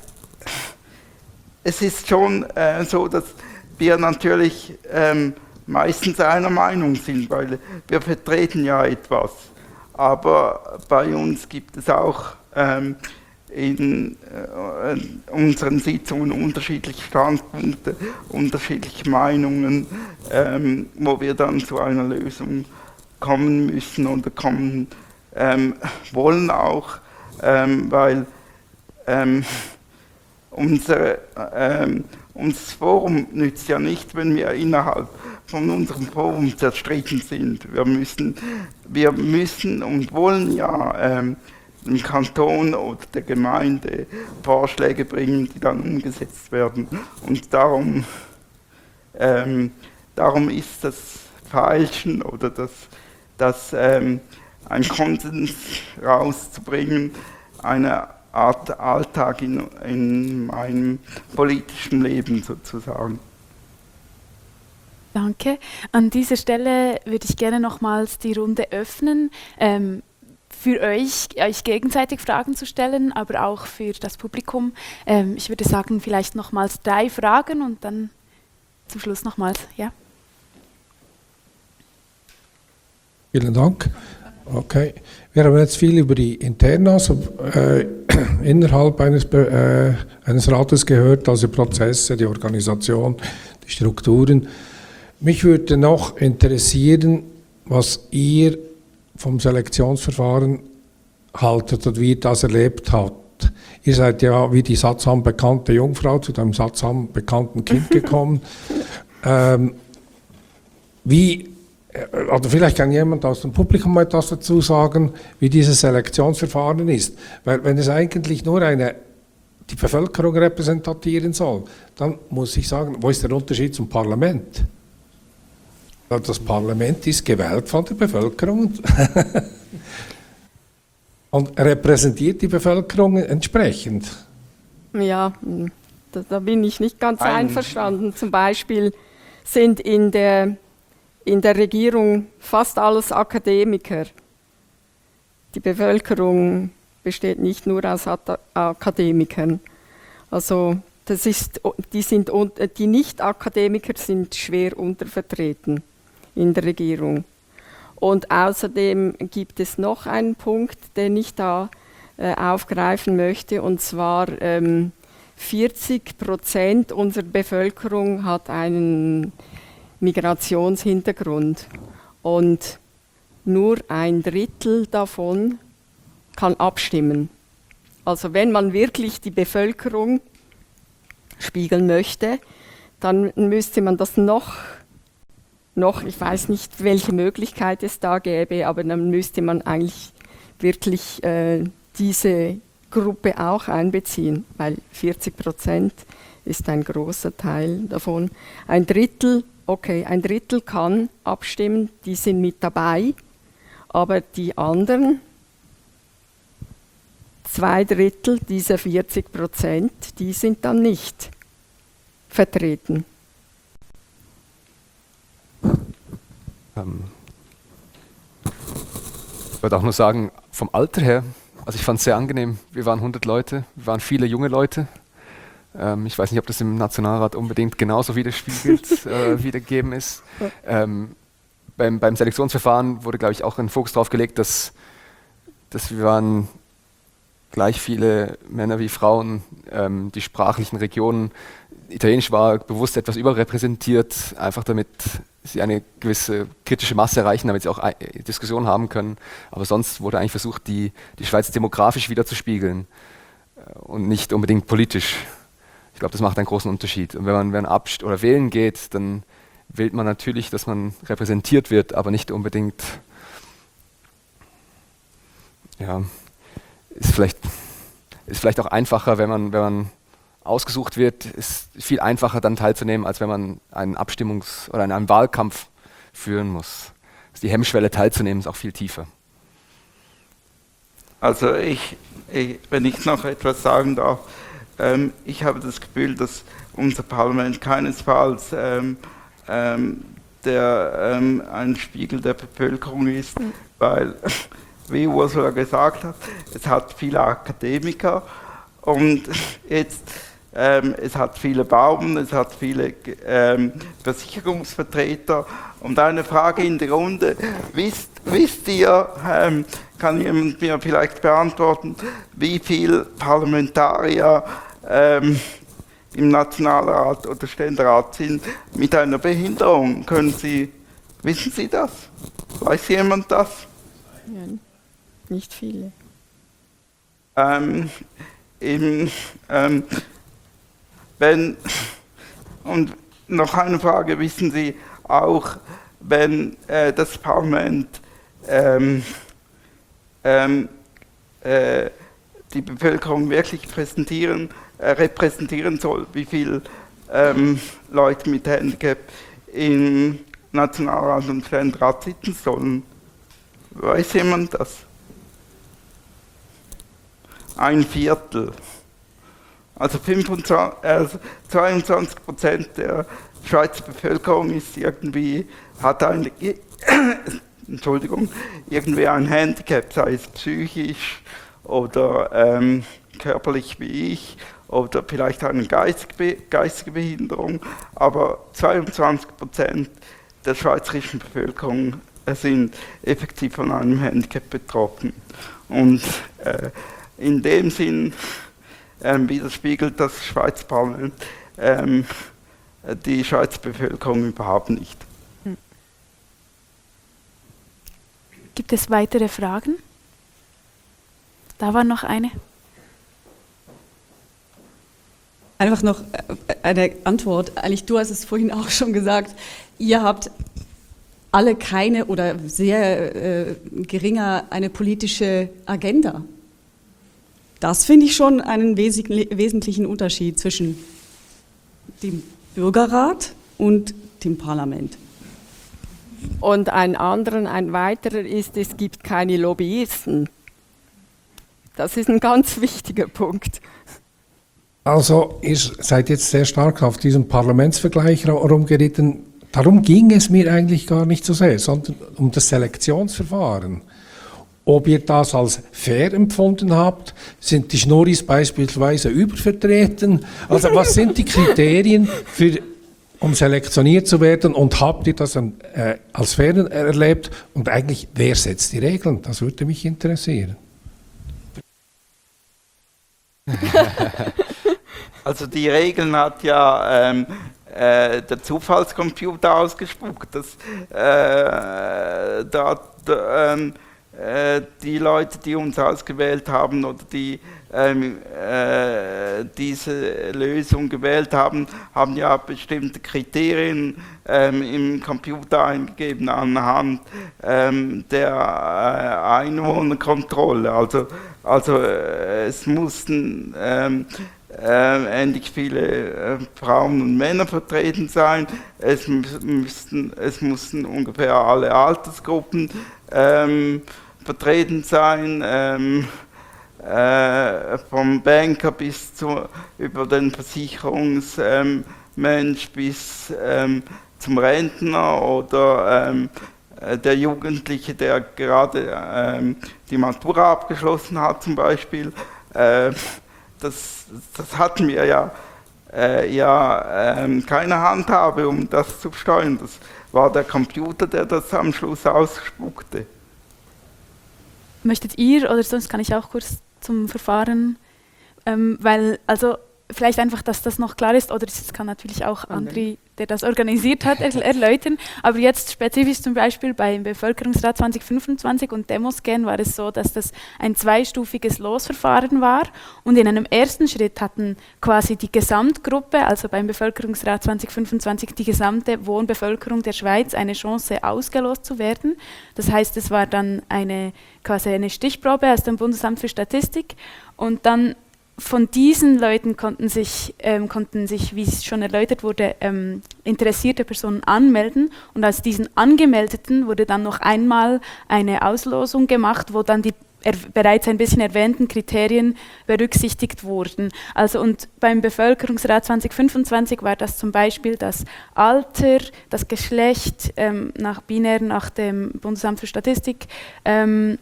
es ist schon äh, so, dass wir natürlich ähm, meistens einer Meinung sind, weil wir vertreten ja etwas. Aber bei uns gibt es auch ähm, in äh, unseren Sitzungen unterschiedliche Standpunkte, unterschiedliche Meinungen, ähm, wo wir dann zu einer Lösung kommen müssen oder kommen ähm, wollen auch, ähm, weil ähm, unsere, ähm, unser Forum nützt ja nicht, wenn wir innerhalb von unserem Forum zerstritten sind. Wir müssen, wir müssen und wollen ja ähm, dem Kanton oder der Gemeinde Vorschläge bringen, die dann umgesetzt werden. Und darum, ähm, darum ist das Feilschen oder das, das ähm, ein Konsens rauszubringen, eine Art Alltag in, in meinem politischen Leben sozusagen. Danke. An dieser Stelle würde ich gerne nochmals die Runde öffnen. Ähm, für euch, euch gegenseitig Fragen zu stellen, aber auch für das Publikum. Ähm, ich würde sagen, vielleicht nochmals drei Fragen und dann zum Schluss nochmals, ja. Vielen Dank. Okay. Wir haben jetzt viel über die Internas äh, innerhalb eines, äh, eines Rates gehört, also Prozesse, die Organisation, die Strukturen. Mich würde noch interessieren, was ihr vom Selektionsverfahren haltet und wie ihr das erlebt habt. Ihr seid ja wie die sattsam bekannte Jungfrau zu einem sattsam bekannten Kind gekommen. ähm, wie Oder vielleicht kann jemand aus dem Publikum etwas dazu sagen, wie dieses Selektionsverfahren ist. Weil wenn es eigentlich nur eine, die Bevölkerung repräsentieren soll, dann muss ich sagen, wo ist der Unterschied zum Parlament? Das Parlament ist gewählt von der Bevölkerung und repräsentiert die Bevölkerung entsprechend. Ja, da, da bin ich nicht ganz Ein einverstanden. Zum Beispiel sind in der In der Regierung fast alles Akademiker. Die Bevölkerung besteht nicht nur aus Akademikern. Also das ist, die, sind, die Nicht-Akademiker sind schwer untervertreten in der Regierung. Und außerdem gibt es noch einen Punkt, den ich da äh, aufgreifen möchte, und zwar ähm, vierzig Prozent unserer Bevölkerung hat einen Migrationshintergrund und nur ein Drittel davon kann abstimmen. Also wenn man wirklich die Bevölkerung spiegeln möchte, dann müsste man das noch, noch, ich weiß nicht, welche Möglichkeit es da gäbe, aber dann müsste man eigentlich wirklich äh, diese Gruppe auch einbeziehen, weil vierzig Prozent ist ein großer Teil davon. Ein Drittel Okay, ein Drittel kann abstimmen, die sind mit dabei, aber die anderen, zwei Drittel dieser vierzig Prozent, die sind dann nicht vertreten. Ähm, ich würde auch nur sagen, vom Alter her, also ich fand es sehr angenehm, wir waren hundert Leute, wir waren viele junge Leute. Ähm, ich weiß nicht, ob das im Nationalrat unbedingt genauso widerspiegelt, äh, wiedergegeben ist. Ähm, beim, beim Selektionsverfahren wurde, glaube ich, auch ein Fokus darauf gelegt, dass, dass wir waren gleich viele Männer wie Frauen, ähm, die sprachlichen Regionen. Italienisch war bewusst etwas überrepräsentiert, einfach damit sie eine gewisse kritische Masse erreichen, damit sie auch Diskussionen haben können. Aber sonst wurde eigentlich versucht, die, die Schweiz demografisch wiederzuspiegeln äh, und nicht unbedingt politisch. Ich glaube, das macht einen großen Unterschied. Und wenn man, wenn man abst- oder wählen geht, dann wählt man natürlich, dass man repräsentiert wird, aber nicht unbedingt, ja, ist vielleicht, ist vielleicht auch einfacher, wenn man, wenn man ausgesucht wird, ist viel einfacher dann teilzunehmen, als wenn man einen Abstimmungs- oder einen Wahlkampf führen muss. Die Hemmschwelle teilzunehmen ist auch viel tiefer. Also ich, ich wenn ich noch etwas sagen darf, ähm, ich habe das Gefühl, dass unser Parlament keinesfalls ähm, ähm, der, ähm, ein Spiegel der Bevölkerung ist, mhm. weil, wie Ursula gesagt hat, es hat viele Akademiker und jetzt Ähm, es hat viele Bauern, es hat viele ähm, Versicherungsvertreter. Und eine Frage in die Runde, wisst, wisst ihr, ähm, kann jemand mir vielleicht beantworten, wie viele Parlamentarier ähm, im Nationalrat oder Ständerat sind mit einer Behinderung? Können Sie, wissen Sie das? Weiß jemand das? Ja, nicht viele. Ähm, im, ähm, Wenn, und noch eine Frage, wissen Sie auch, wenn äh, das Parlament ähm, ähm, äh, die Bevölkerung wirklich präsentieren, äh, repräsentieren soll, wie viele ähm, Leute mit Handicap im Nationalrat und Ständerat sitzen sollen? Weiß jemand das? Ein Viertel. Also fünfundzwanzig, also zweiundzwanzig Prozent der Schweizer Bevölkerung ist irgendwie, hat eine, Entschuldigung, irgendwie ein Handicap, sei es psychisch oder ähm, körperlich wie ich oder vielleicht eine geistige, geistige Behinderung, aber zweiundzwanzig Prozent der schweizerischen Bevölkerung sind effektiv von einem Handicap betroffen. Und äh, in dem Sinn äh, widerspiegelt das Schweizer Parlament äh, die Schweizer Bevölkerung überhaupt nicht. Gibt es weitere Fragen? Da war noch eine. Einfach noch eine Antwort. Eigentlich, du hast es vorhin auch schon gesagt. Ihr habt alle keine oder sehr äh, geringer eine politische Agenda. Das finde ich schon einen wesentlichen Unterschied zwischen dem Bürgerrat und dem Parlament. Und ein anderer, ein weiterer ist, es gibt keine Lobbyisten. Das ist ein ganz wichtiger Punkt. Also ihr seid jetzt sehr stark auf diesem Parlamentsvergleich herumgeritten. Darum ging es mir eigentlich gar nicht so sehr, sondern um das Selektionsverfahren. Ob ihr das als fair empfunden habt, sind die Schnurris beispielsweise übervertreten? Also was sind die Kriterien, für, um selektioniert zu werden, und habt ihr das äh, als fair erlebt? Und eigentlich, wer setzt die Regeln? Das würde mich interessieren. Also die Regeln hat ja ähm, äh, der Zufallscomputer ausgespuckt, dass äh, da, da, ähm, äh, die Leute, die uns ausgewählt haben oder die ähm, äh, diese Lösung gewählt haben, haben ja bestimmte Kriterien ähm, im Computer eingegeben anhand ähm, der äh, Einwohnerkontrolle. Also, also äh, es mussten ähm, Äh, ähnlich viele äh, Frauen und Männer vertreten sein. Es, müssten, es mussten ungefähr alle Altersgruppen ähm, vertreten sein, ähm, äh, vom Banker bis zu, über den Versicherungsmensch ähm, bis ähm, zum Rentner oder ähm, der Jugendliche, der gerade ähm, die Matura abgeschlossen hat zum Beispiel. Äh, Das, das hatten wir ja, äh, ja ähm, keine Handhabe, um das zu steuern. Das war der Computer, der das am Schluss ausspuckte. Möchtet ihr, oder sonst kann ich auch kurz zum Verfahren, ähm, weil, also vielleicht einfach, dass das noch klar ist, oder das kann natürlich auch Andri, der das organisiert hat, erläutern. Aber jetzt spezifisch zum Beispiel beim Bevölkerungsrat zwanzig fünfundzwanzig und Demoscan war es so, dass das ein zweistufiges Losverfahren war. Und in einem ersten Schritt hatten quasi die Gesamtgruppe, also beim Bevölkerungsrat zwanzig fünfundzwanzig, die gesamte Wohnbevölkerung der Schweiz eine Chance, ausgelost zu werden. Das heißt, es war dann eine, quasi eine Stichprobe aus dem Bundesamt für Statistik. Und dann von diesen Leuten konnten sich, ähm, konnten sich, wie es schon erläutert wurde, ähm, interessierte Personen anmelden. Und aus diesen Angemeldeten wurde dann noch einmal eine Auslosung gemacht, wo dann die er, bereits ein bisschen erwähnten Kriterien berücksichtigt wurden. Also und beim Bevölkerungsrat zwanzig fünfundzwanzig war das zum Beispiel das Alter, das Geschlecht, ähm, nach binär nach dem Bundesamt für Statistik, ähm,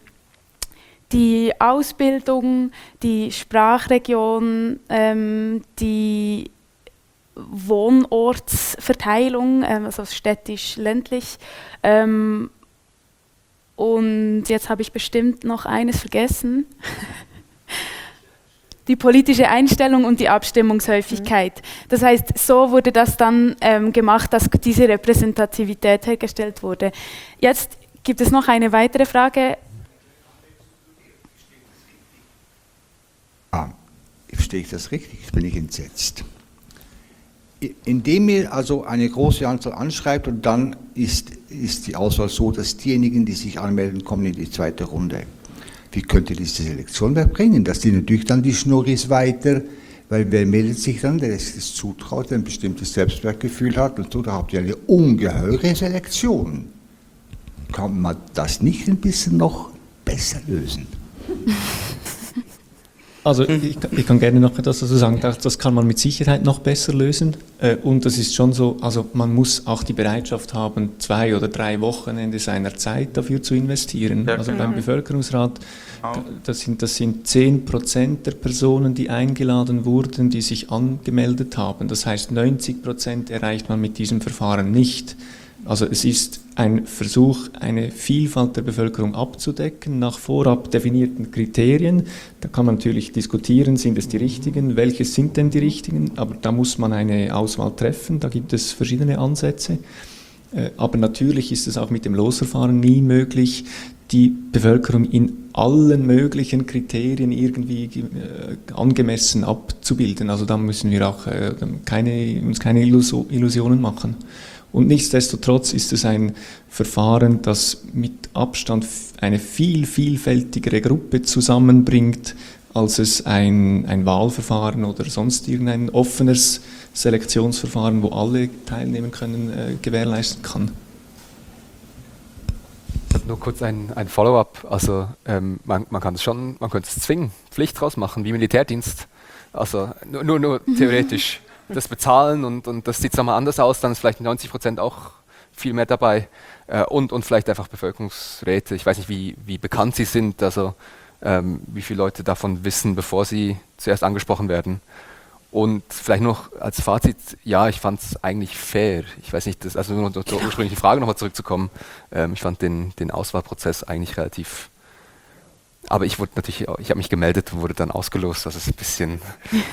die Ausbildung, die Sprachregion, ähm, die Wohnortsverteilung, ähm, also städtisch-ländlich. Ähm, und jetzt habe ich bestimmt noch eines vergessen. Die politische Einstellung und die Abstimmungshäufigkeit. Das heißt, so wurde das dann ähm, gemacht, dass diese Repräsentativität hergestellt wurde. Jetzt gibt es noch eine weitere Frage. Ah, verstehe ich das richtig? Jetzt bin ich entsetzt. Indem ihr also eine große Anzahl anschreibt und dann ist, ist die Auswahl so, dass diejenigen, die sich anmelden, kommen in die zweite Runde. Wie könnt ihr diese Selektion bringen? Das sind natürlich dann die Schnurris weiter, weil wer meldet sich dann, der es das zutraut, der ein bestimmtes Selbstwertgefühl hat und so, da habt ihr eine ungeheure Selektion. Kann man das nicht ein bisschen noch besser lösen? Also ich, ich kann gerne noch etwas dazu sagen, das, das kann man mit Sicherheit noch besser lösen äh, und das ist schon so, also man muss auch die Bereitschaft haben, zwei oder drei Wochenende seiner Zeit dafür zu investieren. Ja, also beim Bevölkerungsrat, das sind, das sind zehn Prozent der Personen, die eingeladen wurden, die sich angemeldet haben. Das heißt, neunzig Prozent erreicht man mit diesem Verfahren nicht. Also es ist ein Versuch, eine Vielfalt der Bevölkerung abzudecken nach vorab definierten Kriterien. Da kann man natürlich diskutieren, sind es die richtigen, welche sind denn die richtigen, aber da muss man eine Auswahl treffen, da gibt es verschiedene Ansätze. Aber natürlich ist es auch mit dem Losverfahren nie möglich, die Bevölkerung in allen möglichen Kriterien irgendwie äh, angemessen abzubilden. Also da müssen wir auch äh, keine, uns keine Illusionen machen. Und nichtsdestotrotz ist es ein Verfahren, das mit Abstand eine viel vielfältigere Gruppe zusammenbringt, als es ein, ein Wahlverfahren oder sonst irgendein offenes Selektionsverfahren, wo alle teilnehmen können, äh, gewährleisten kann. Nur kurz ein, ein Follow-up. Also ähm, man, man kann es schon, man könnte es zwingen, Pflicht draus machen, wie Militärdienst. Also nur, nur, nur theoretisch. Das bezahlen und, und das sieht nochmal anders aus, dann ist vielleicht neunzig Prozent auch viel mehr dabei äh, und, und vielleicht einfach Bevölkerungsräte. Ich weiß nicht, wie, wie bekannt sie sind, also ähm, wie viele Leute davon wissen, bevor sie zuerst angesprochen werden. Und vielleicht noch als Fazit, ja, ich fand es eigentlich fair. Ich weiß nicht, das, also nur zur, zur ursprünglichen Frage nochmal zurückzukommen. Ähm, ich fand den, den Auswahlprozess eigentlich relativ. Aber ich wurde natürlich, ich habe mich gemeldet und wurde dann ausgelost. Das ist ein bisschen.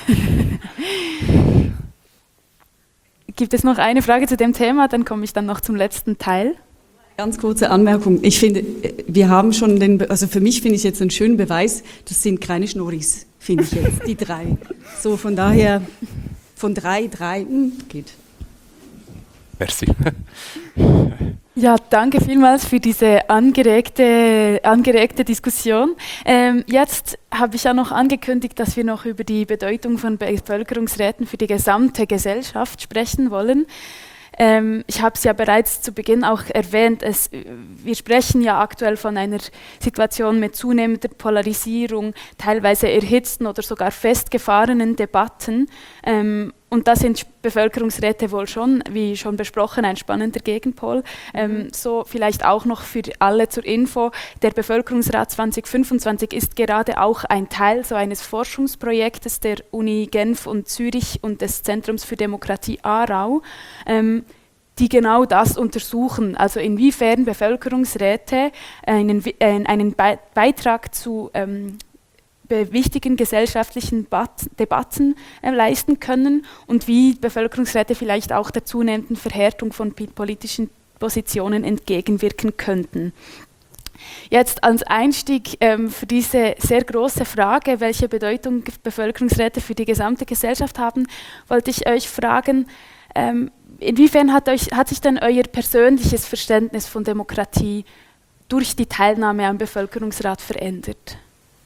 Gibt es noch eine Frage zu dem Thema? Dann komme ich dann noch zum letzten Teil. Ganz kurze Anmerkung. Ich finde, wir haben schon den, also für mich finde ich jetzt einen schönen Beweis, das sind keine Schnorris, finde ich jetzt, die drei. So, von daher, von drei, drei, mh, geht. Merci. Ja, danke vielmals für diese angeregte, angeregte Diskussion. Ähm, jetzt habe ich ja noch angekündigt, dass wir noch über die Bedeutung von Bevölkerungsräten für die gesamte Gesellschaft sprechen wollen. Ähm, ich habe es ja bereits zu Beginn auch erwähnt, es, wir sprechen ja aktuell von einer Situation mit zunehmender Polarisierung, teilweise erhitzten oder sogar festgefahrenen Debatten. Ähm, und da sind Bevölkerungsräte wohl schon, wie schon besprochen, ein spannender Gegenpol. Ähm, so vielleicht auch noch für alle zur Info, der Bevölkerungsrat zwanzig fünfundzwanzig ist gerade auch ein Teil so eines Forschungsprojektes der Uni Genf und Zürich und des Zentrums für Demokratie Aarau, ähm, die genau das untersuchen, also inwiefern Bevölkerungsräte einen, äh, einen Be- Beitrag zu ähm, wichtigen gesellschaftlichen Bat- Debatten äh, leisten können und wie Bevölkerungsräte vielleicht auch der zunehmenden Verhärtung von p- politischen Positionen entgegenwirken könnten. Jetzt als Einstieg ähm, für diese sehr große Frage, welche Bedeutung Bevölkerungsräte für die gesamte Gesellschaft haben, wollte ich euch fragen, ähm, inwiefern hat, euch, hat sich denn euer persönliches Verständnis von Demokratie durch die Teilnahme am Bevölkerungsrat verändert?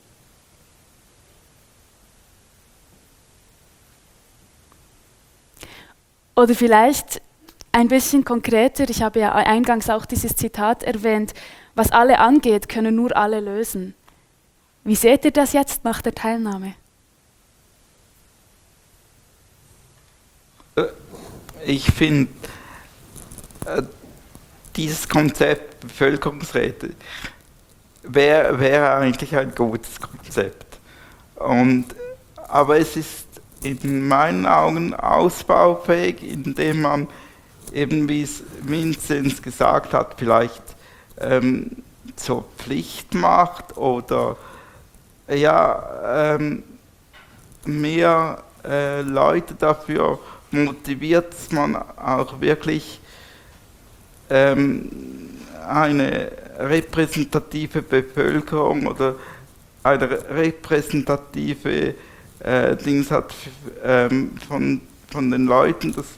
Oder vielleicht ein bisschen konkreter, ich habe ja eingangs auch dieses Zitat erwähnt, was alle angeht, können nur alle lösen. Wie seht ihr das jetzt nach der Teilnahme? Ich finde, dieses Konzept Bevölkerungsräte wäre wär eigentlich ein gutes Konzept. Und, aber es ist in meinen Augen ausbaufähig, indem man eben, wie es Vinzenz gesagt hat, vielleicht ähm, zur Pflicht macht oder ja, ähm, mehr äh, Leute dafür motiviert, dass man auch wirklich ähm, eine repräsentative Bevölkerung oder eine repräsentative Äh, Dings hat ähm, von, von den Leuten, dass,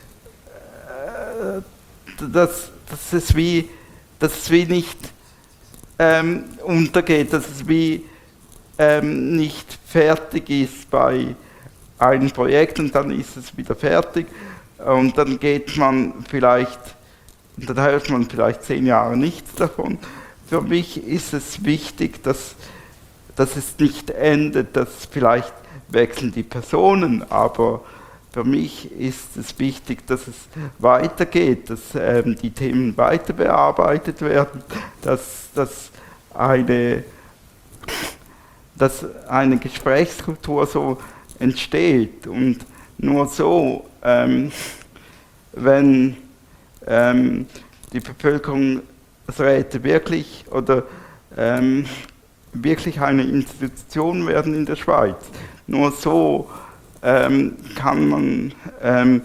äh, dass, dass, es wie, dass es wie nicht ähm, untergeht, dass es wie ähm, nicht fertig ist bei einem Projekt und dann ist es wieder fertig und dann geht man vielleicht, und dann hört man vielleicht zehn Jahre nichts davon. Für mich ist es wichtig, dass dass es nicht endet, dass vielleicht wechseln die Personen, aber für mich ist es wichtig, dass es weitergeht, dass ähm, die Themen weiter bearbeitet werden, dass, dass, eine, dass eine Gesprächskultur so entsteht. Und nur so, ähm, wenn ähm, die Bevölkerungsräte wirklich oder ähm, wirklich eine Institution werden in der Schweiz, nur so Ähm, kann man, ähm,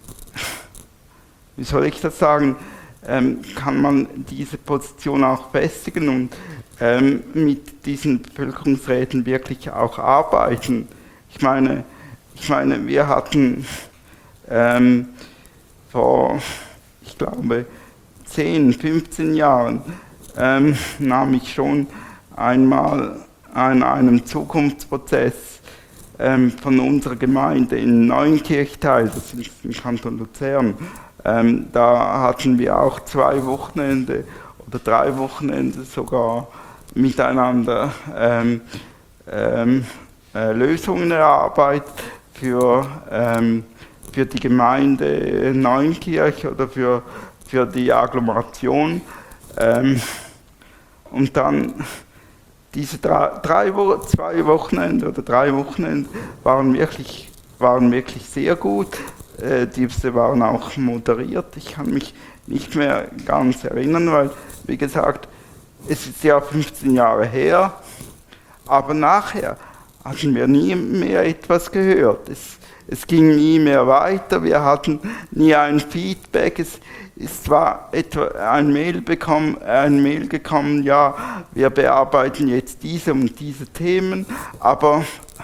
wie soll ich das sagen, ähm, kann man diese Position auch festigen und ähm, mit diesen Bevölkerungsräten wirklich auch arbeiten. Ich meine, ich meine wir hatten ähm, vor, ich glaube, zehn, fünfzehn Jahren ähm, nahm ich schon einmal an einem Zukunftsprozess Ähm, von unserer Gemeinde in Neunkirch teil, das ist im Kanton Luzern. Ähm, da hatten wir auch zwei Wochenende oder drei Wochenende sogar miteinander ähm, ähm, äh, Lösungen erarbeitet für, ähm, für die Gemeinde Neunkirch oder für, für die Agglomeration. Ähm, und dann Diese drei, drei Wo- zwei Wochenende oder drei Wochenende waren wirklich, waren wirklich sehr gut. Äh, diese waren auch moderiert. Ich kann mich nicht mehr ganz erinnern, weil, wie gesagt, es ist ja fünfzehn Jahre her. Aber nachher hatten wir nie mehr etwas gehört. Es, es ging nie mehr weiter. Wir hatten nie ein Feedback. Es, Es war etwa ein Mail, bekommen, ein Mail gekommen, ja, wir bearbeiten jetzt diese und diese Themen, aber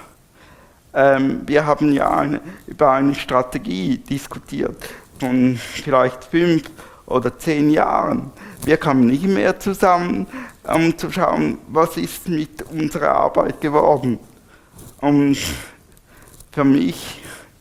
ähm, wir haben ja eine, über eine Strategie diskutiert von vielleicht fünf oder zehn Jahren. Wir kamen nicht mehr zusammen, um zu schauen, was ist mit unserer Arbeit geworden. Und für mich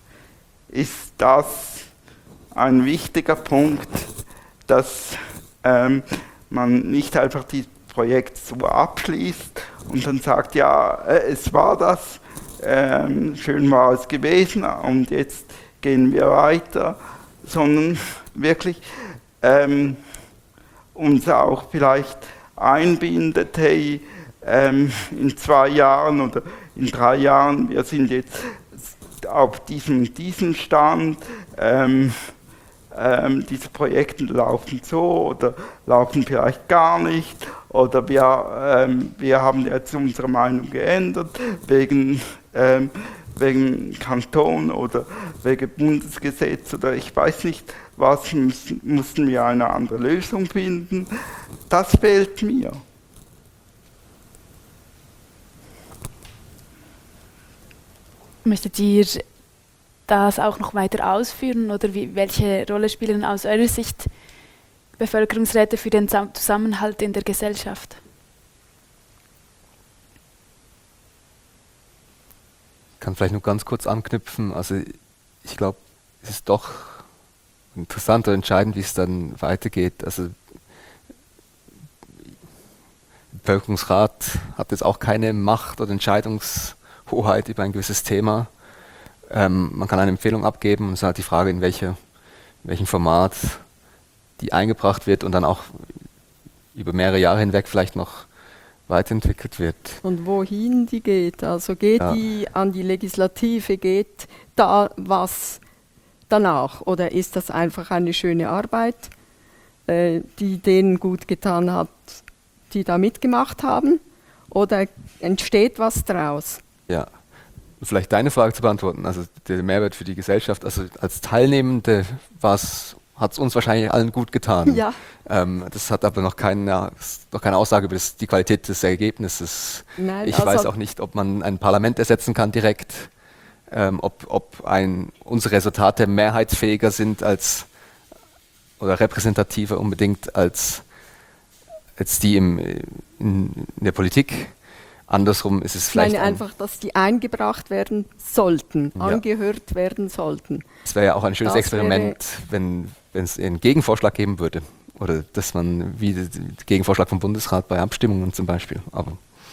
ist das ein wichtiger Punkt, dass ähm, man nicht einfach das Projekt so abschließt und dann sagt, ja, äh, es war das, ähm, schön war es gewesen und jetzt gehen wir weiter, sondern wirklich ähm, uns auch vielleicht einbindet, hey, ähm, in zwei Jahren oder in drei Jahren, wir sind jetzt auf diesem, diesem Stand, ähm, ähm, diese Projekte laufen so oder laufen vielleicht gar nicht oder wir, ähm, wir haben jetzt unsere Meinung geändert wegen, ähm, wegen Kanton oder wegen Bundesgesetz oder ich weiß nicht was, müssen, mussten wir eine andere Lösung finden. Das fehlt mir. Möchtet ihr das auch noch weiter ausführen oder wie, welche Rolle spielen aus eurer Sicht Bevölkerungsräte für den Zusammenhalt in der Gesellschaft? Ich kann vielleicht noch ganz kurz anknüpfen. Also ich glaube, es ist doch interessant und entscheidend, wie es dann weitergeht. Also der Bevölkerungsrat hat jetzt auch keine Macht oder Entscheidungshoheit über ein gewisses Thema. Ähm, man kann eine Empfehlung abgeben und es ist halt die Frage, in, welche, in welchem Format die eingebracht wird und dann auch über mehrere Jahre hinweg vielleicht noch weiterentwickelt wird. Und wohin die geht, also geht ja. die an die Legislative, geht da was danach oder ist das einfach eine schöne Arbeit, äh, die denen gut getan hat, die da mitgemacht haben oder entsteht was draus? Ja. Vielleicht deine Frage zu beantworten, also der Mehrwert für die Gesellschaft, also als Teilnehmende hat es uns wahrscheinlich allen gut getan. Ja. Ähm, das hat aber noch keine, noch keine Aussage über das, die Qualität des Ergebnisses. Nein, ich also weiß auch nicht, ob man ein Parlament ersetzen kann direkt, ähm, ob, ob ein, unsere Resultate mehrheitsfähiger sind als oder repräsentativer unbedingt als, als die im, in, in der Politik. Andersrum ist es vielleicht. Ich meine einfach, dass die eingebracht werden sollten, ja. angehört werden sollten. Es wäre ja auch ein schönes das Experiment, wenn es einen Gegenvorschlag geben würde. Oder dass man wie den Gegenvorschlag vom Bundesrat bei Abstimmungen zum Beispiel. Aber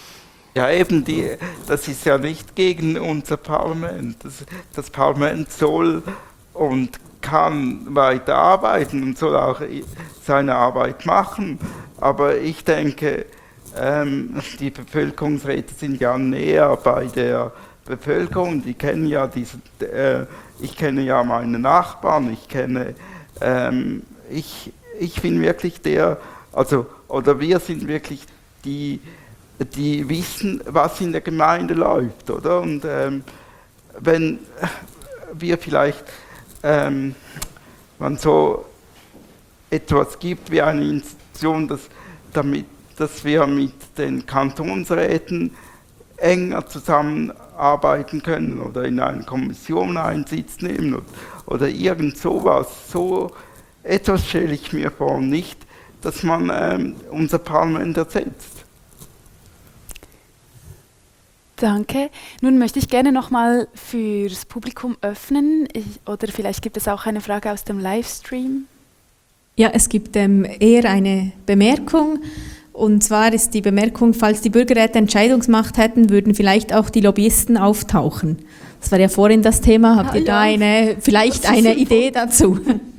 Ja, eben, die, das ist ja nicht gegen unser Parlament. Das, das Parlament soll und kann weiter arbeiten und soll auch seine Arbeit machen. Aber ich denke, ähm, die Bevölkerungsräte sind ja näher bei der Bevölkerung. Die kennen ja diese, äh, ich kenne ja meine Nachbarn, ich kenne, ähm, ich, ich bin wirklich der, also, oder wir sind wirklich die, die wissen, was in der Gemeinde läuft, oder? Und ähm, wenn wir vielleicht, ähm, man so etwas gibt wie eine Institution, dass, damit, dass wir mit den Kantonsräten enger zusammenarbeiten können oder in eine Kommission einen Sitz nehmen oder, oder irgend sowas. So etwas stelle ich mir vor, nicht, dass man ähm, unser Parlament ersetzt. Danke. Nun möchte ich gerne nochmal fürs Publikum öffnen. Ich, oder vielleicht gibt es auch eine Frage aus dem Livestream. Ja, es gibt ähm, eher eine Bemerkung. Und zwar ist die Bemerkung, falls die Bürgerräte Entscheidungsmacht hätten, würden vielleicht auch die Lobbyisten auftauchen. Das war ja vorhin das Thema. Habt ihr ah, da ja. eine, vielleicht eine Idee dazu?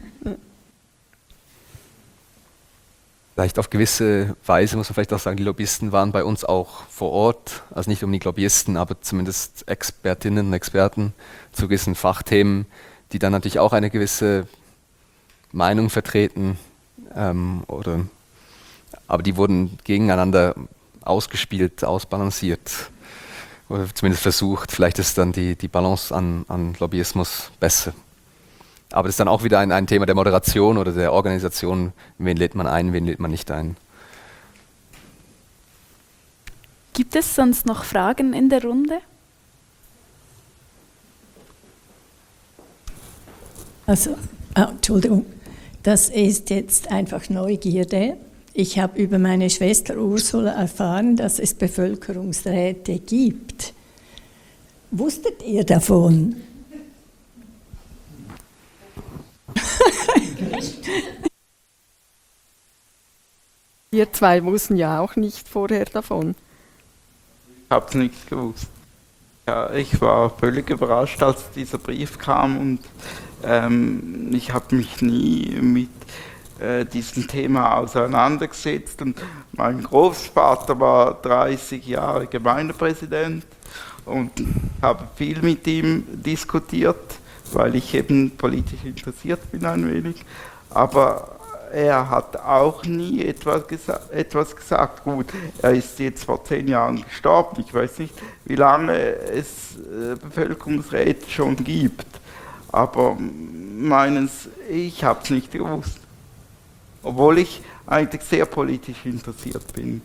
Vielleicht auf gewisse Weise muss man vielleicht auch sagen, die Lobbyisten waren bei uns auch vor Ort, also nicht unbedingt Lobbyisten, aber zumindest Expertinnen und Experten zu gewissen Fachthemen, die dann natürlich auch eine gewisse Meinung vertreten, ähm, oder, aber die wurden gegeneinander ausgespielt, ausbalanciert oder zumindest versucht. Vielleicht ist dann die, die Balance an, an Lobbyismus besser. Aber das ist dann auch wieder ein, ein Thema der Moderation oder der Organisation. Wen lädt man ein, wen lädt man nicht ein? Gibt es sonst noch Fragen in der Runde? Also, oh, Entschuldigung, das ist jetzt einfach Neugierde. Ich habe über meine Schwester Ursula erfahren, dass es Bevölkerungsräte gibt. Wusstet ihr davon? Wir zwei wussten ja auch nicht vorher davon. Ich habe es nicht gewusst. Ja, ich war völlig überrascht, als dieser Brief kam und ähm, ich habe mich nie mit äh, diesem Thema auseinandergesetzt. Und mein Großvater war dreißig Jahre Gemeindepräsident und habe viel mit ihm diskutiert, weil ich eben politisch interessiert bin ein wenig. Aber er hat auch nie etwas, gesa- etwas gesagt. Gut, er ist jetzt vor zehn Jahren gestorben. Ich weiß nicht, wie lange es äh, Bevölkerungsräte schon gibt. Aber meines, ich habe es nicht gewusst. Obwohl ich eigentlich sehr politisch interessiert bin.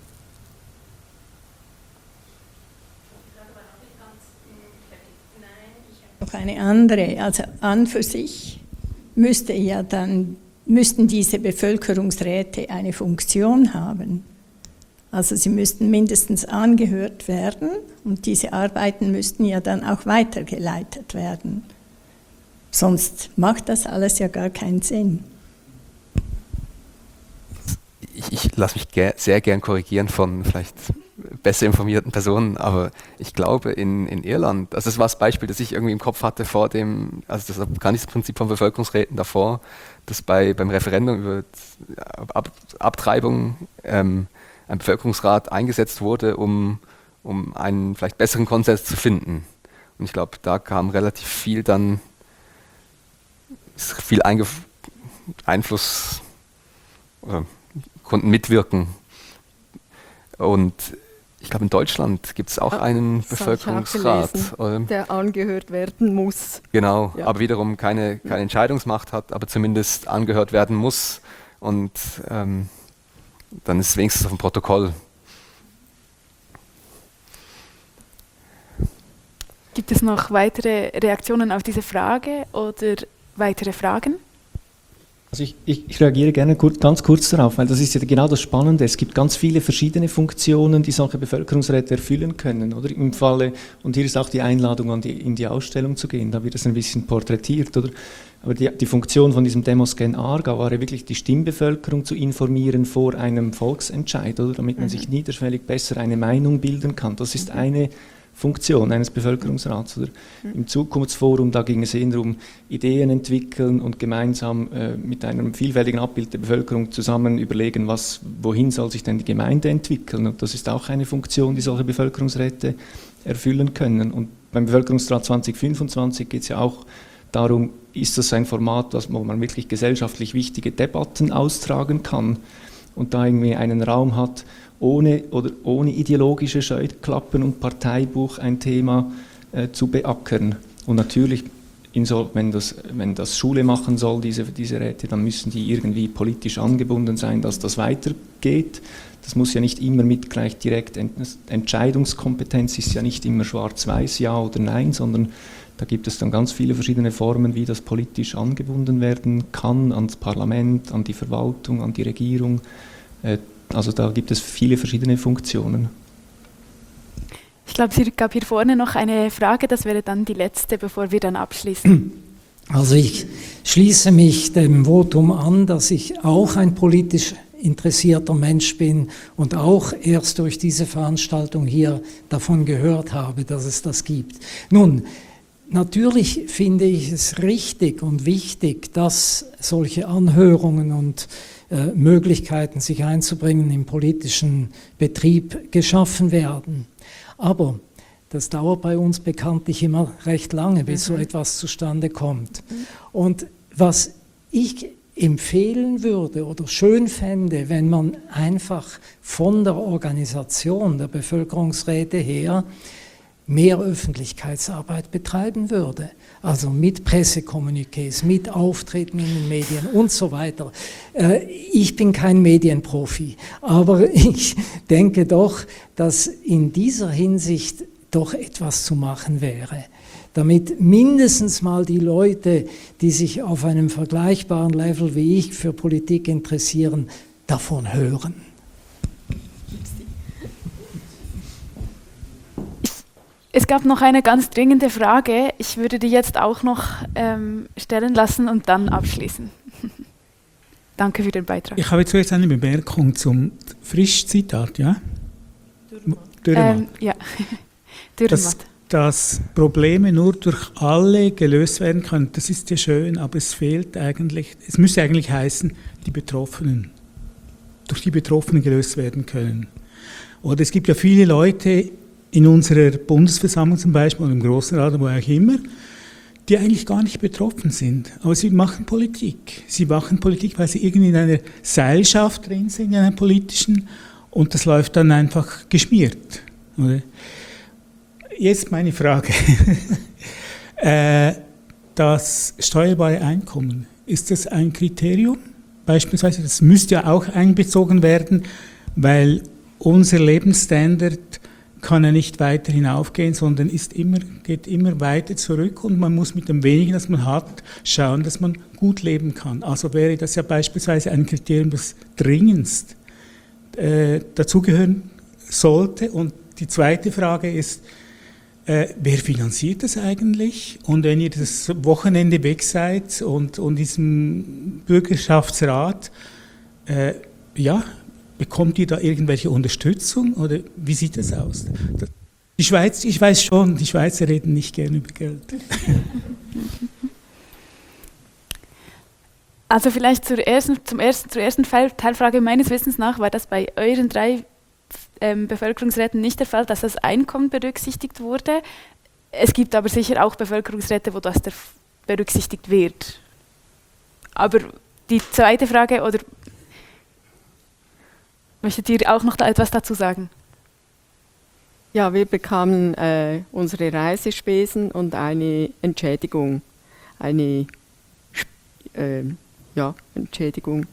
Noch eine andere, also an für sich müsste ja dann, müssten diese Bevölkerungsräte eine Funktion haben. Also sie müssten mindestens angehört werden und diese Arbeiten müssten ja dann auch weitergeleitet werden. Sonst macht das alles ja gar keinen Sinn. Ich, ich lasse mich ger- sehr gern korrigieren von vielleicht besser informierten Personen, aber ich glaube in, in Irland, also das war das Beispiel, das ich irgendwie im Kopf hatte vor dem, also das Afghanistan-Prinzip von Bevölkerungsräten davor, dass bei, beim Referendum über Ab, Abtreibung ähm, ein Bevölkerungsrat eingesetzt wurde, um, um einen vielleicht besseren Konsens zu finden. Und ich glaube, da kam relativ viel dann, viel Eingef- Einfluss, oder konnten mitwirken. Und ich glaube, in Deutschland gibt es auch einen das Bevölkerungsrat, gelesen, oder? Der angehört werden muss. Genau, Ja. aber wiederum keine, keine Entscheidungsmacht hat, aber zumindest angehört werden muss. Und ähm, dann ist es wenigstens auf dem Protokoll. Gibt es noch weitere Reaktionen auf diese Frage oder weitere Fragen? Also ich, ich, ich reagiere gerne kur, ganz kurz darauf, weil das ist ja genau das Spannende. Es gibt ganz viele verschiedene Funktionen, die solche Bevölkerungsräte erfüllen können. Oder im Falle, und hier ist auch die Einladung, an die, in die Ausstellung zu gehen, da wird das ein bisschen porträtiert. Oder? Aber die, die Funktion von diesem Demoscan Aargau war ja wirklich, die Stimmbevölkerung zu informieren vor einem Volksentscheid, oder? Damit man mhm. sich niederschwellig besser eine Meinung bilden kann. Das ist eine Funktion eines Bevölkerungsrats. Oder? Im Zukunftsforum, da ging es eher um Ideen entwickeln und gemeinsam äh, mit einem vielfältigen Abbild der Bevölkerung zusammen überlegen, was, wohin soll sich denn die Gemeinde entwickeln. Und das ist auch eine Funktion, die solche Bevölkerungsräte erfüllen können. Und beim Bevölkerungsrat zwanzig fünfundzwanzig geht es ja auch darum, ist das ein Format, wo man wirklich gesellschaftlich wichtige Debatten austragen kann und da irgendwie einen Raum hat, ohne, oder ohne ideologische Scheuklappen und Parteibuch ein Thema äh, zu beackern. Und natürlich, in so, wenn, das, wenn das Schule machen soll, diese, diese Räte, dann müssen die irgendwie politisch angebunden sein, dass das weitergeht. Das muss ja nicht immer mit gleich direkt, Entscheidungskompetenz ist ja nicht immer schwarz-weiß, ja oder nein, sondern da gibt es dann ganz viele verschiedene Formen, wie das politisch angebunden werden kann, ans Parlament, an die Verwaltung, an die Regierung. Äh, Also da gibt es viele verschiedene Funktionen. Ich glaube, es gab hier vorne noch eine Frage, das wäre dann die letzte, bevor wir dann abschließen. Also ich schließe mich dem Votum an, dass ich auch ein politisch interessierter Mensch bin und auch erst durch diese Veranstaltung hier davon gehört habe, dass es das gibt. Nun, natürlich finde ich es richtig und wichtig, dass solche Anhörungen und äh, Möglichkeiten, sich einzubringen im politischen Betrieb geschaffen werden. Aber das dauert bei uns bekanntlich immer recht lange, bis mhm. so etwas zustande kommt. Mhm. Und was ich empfehlen würde oder schön fände, wenn man einfach von der Organisation der Bevölkerungsräte her mehr Öffentlichkeitsarbeit betreiben würde. Also mit Pressekommuniqués, mit Auftritten in den Medien und so weiter. Ich bin kein Medienprofi, aber ich denke doch, dass in dieser Hinsicht doch etwas zu machen wäre, damit mindestens mal die Leute, die sich auf einem vergleichbaren Level wie ich für Politik interessieren, davon hören. Es gab noch eine ganz dringende Frage. Ich würde die jetzt auch noch ähm, stellen lassen und dann abschließen. Danke für den Beitrag. Ich habe zuerst eine Bemerkung zum Frisch-Zitat, ja? Dürrenmatt. Ähm, ja, Dürrenmatt. Dass, dass Probleme nur durch alle gelöst werden können, das ist ja schön, aber es fehlt eigentlich, es müsste eigentlich heißen, die Betroffenen, durch die Betroffenen gelöst werden können. Oder es gibt ja viele Leute, in unserer Bundesversammlung zum Beispiel, oder im Großen Rat, wo auch immer, die eigentlich gar nicht betroffen sind. Aber sie machen Politik. Sie machen Politik, weil sie irgendwie in einer Seilschaft drin sind, in einer politischen, und das läuft dann einfach geschmiert. Oder? Jetzt meine Frage. äh, das steuerbare Einkommen, ist das ein Kriterium? Beispielsweise, das müsste ja auch einbezogen werden, weil unser Lebensstandard kann er nicht weiter hinaufgehen, sondern ist immer, geht immer weiter zurück und man muss mit dem wenigen, das man hat, schauen, dass man gut leben kann. Also wäre das ja beispielsweise ein Kriterium, das dringendst äh, dazugehören sollte. Und die zweite Frage ist, äh, wer finanziert das eigentlich? Und wenn ihr das Wochenende weg seid und, und diesem Bürgerschaftsrat, äh, ja, bekommt ihr da irgendwelche Unterstützung oder wie sieht das aus? Die Schweiz, ich weiß schon, die Schweizer reden nicht gerne über Geld. Also vielleicht zur ersten, zum ersten, zur ersten Teilfrage meines Wissens nach war das bei euren drei ähm, Bevölkerungsräten nicht der Fall, dass das Einkommen berücksichtigt wurde. Es gibt aber sicher auch Bevölkerungsräte, wo das berücksichtigt wird. Aber die zweite Frage, oder möchtet ihr auch noch da etwas dazu sagen? Ja, wir bekamen äh, unsere Reisespesen und eine Entschädigung. Eine äh, ja, Entschädigung.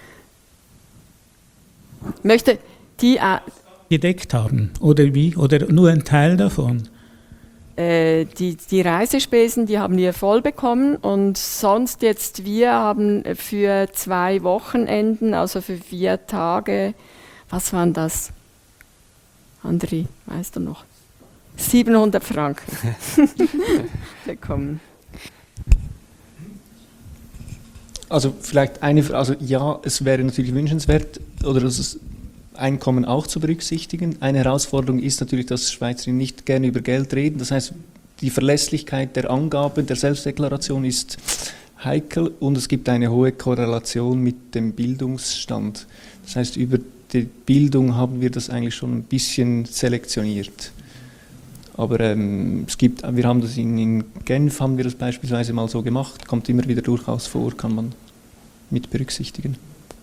Möchte die äh, gedeckt haben oder wie? Oder nur ein Teil davon? Äh, die, die Reisespesen, die haben wir voll bekommen und sonst jetzt, wir haben für zwei Wochenenden, also für vier Tage, was waren das? André, weißt du noch? siebenhundert Franken bekommen. Also vielleicht eine Frage, also ja, es wäre natürlich wünschenswert, oder das Einkommen auch zu berücksichtigen. Eine Herausforderung ist natürlich, dass Schweizerinnen nicht gerne über Geld reden. Das heißt, die Verlässlichkeit der Angaben der Selbstdeklaration ist heikel und es gibt eine hohe Korrelation mit dem Bildungsstand. Das heißt, über die Bildung haben wir das eigentlich schon ein bisschen selektioniert. Aber ähm, es gibt, wir haben das in, in Genf, haben wir das beispielsweise mal so gemacht, kommt immer wieder durchaus vor, kann man mit berücksichtigen.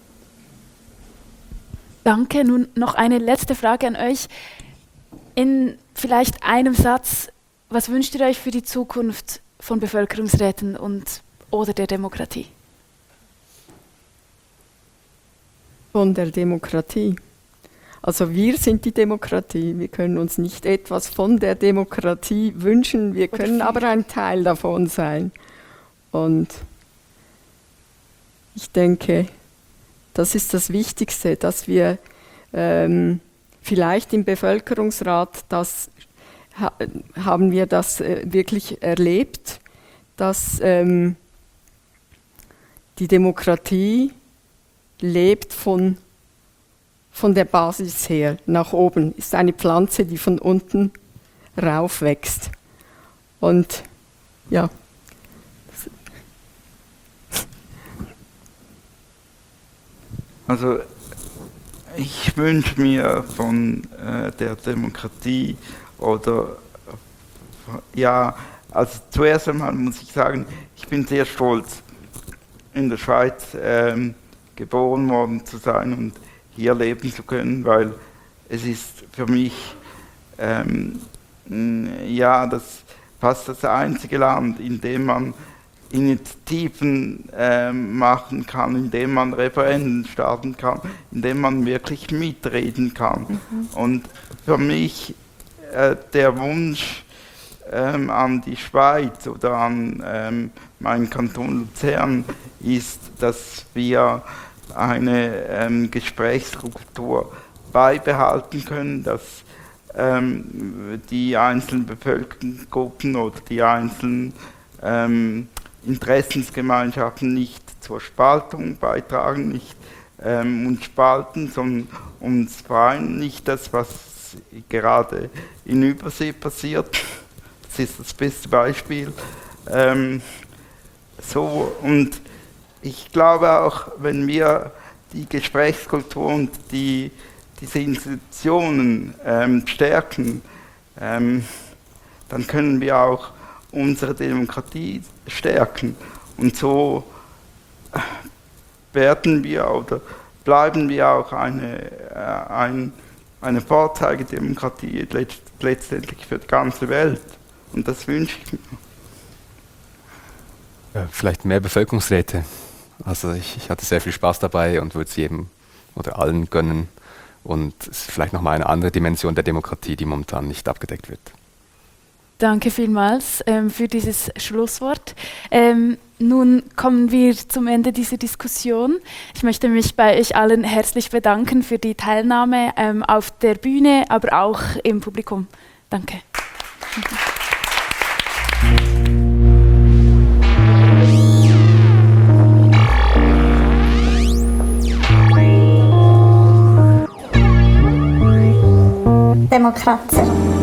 Danke. Nun noch eine letzte Frage an euch. In vielleicht einem Satz, was wünscht ihr euch für die Zukunft von Bevölkerungsräten und oder der Demokratie? Von der Demokratie. Also wir sind die Demokratie. Wir können uns nicht etwas von der Demokratie wünschen, wir können aber ein Teil davon sein. Und ich denke, das ist das Wichtigste, dass wir ähm, vielleicht im Bevölkerungsrat, das ha, haben wir das äh, wirklich erlebt, dass ähm, die Demokratie lebt von Von der Basis her nach oben, ist eine Pflanze, die von unten rauf wächst. Und ja. Also ich wünsche mir von äh, der Demokratie oder ja, also zuerst einmal muss ich sagen, ich bin sehr stolz, in der Schweiz ähm, geboren worden zu sein und hier leben zu können, weil es ist für mich ähm, ja, das, fast das einzige Land, in dem man Initiativen ähm, machen kann, in dem man Referenden starten kann, in dem man wirklich mitreden kann. Mhm. Und für mich äh, der Wunsch ähm, an die Schweiz oder an ähm, meinen Kanton Luzern ist, dass wir eine ähm, Gesprächskultur beibehalten können, dass ähm, die einzelnen Bevölkerungsgruppen oder die einzelnen ähm, Interessensgemeinschaften nicht zur Spaltung beitragen, nicht ähm, uns spalten, sondern uns vereinen, nicht das, was gerade in Übersee passiert. Das ist das beste Beispiel. Ähm, so und ich glaube auch, wenn wir die Gesprächskultur und die, diese Institutionen ähm, stärken, ähm, dann können wir auch unsere Demokratie stärken. Und so werden wir oder bleiben wir auch eine, äh, ein, eine Vorzeigedemokratie letzt, letztendlich für die ganze Welt. Und das wünsche ich mir. Ja, vielleicht mehr Bevölkerungsräte. Also ich, ich hatte sehr viel Spaß dabei und würde es jedem oder allen gönnen. Und es ist vielleicht nochmal eine andere Dimension der Demokratie, die momentan nicht abgedeckt wird. Danke vielmals ähm, für dieses Schlusswort. Ähm, nun kommen wir zum Ende dieser Diskussion. Ich möchte mich bei euch allen herzlich bedanken für die Teilnahme ähm, auf der Bühne, aber auch im Publikum. Danke. Demokratie.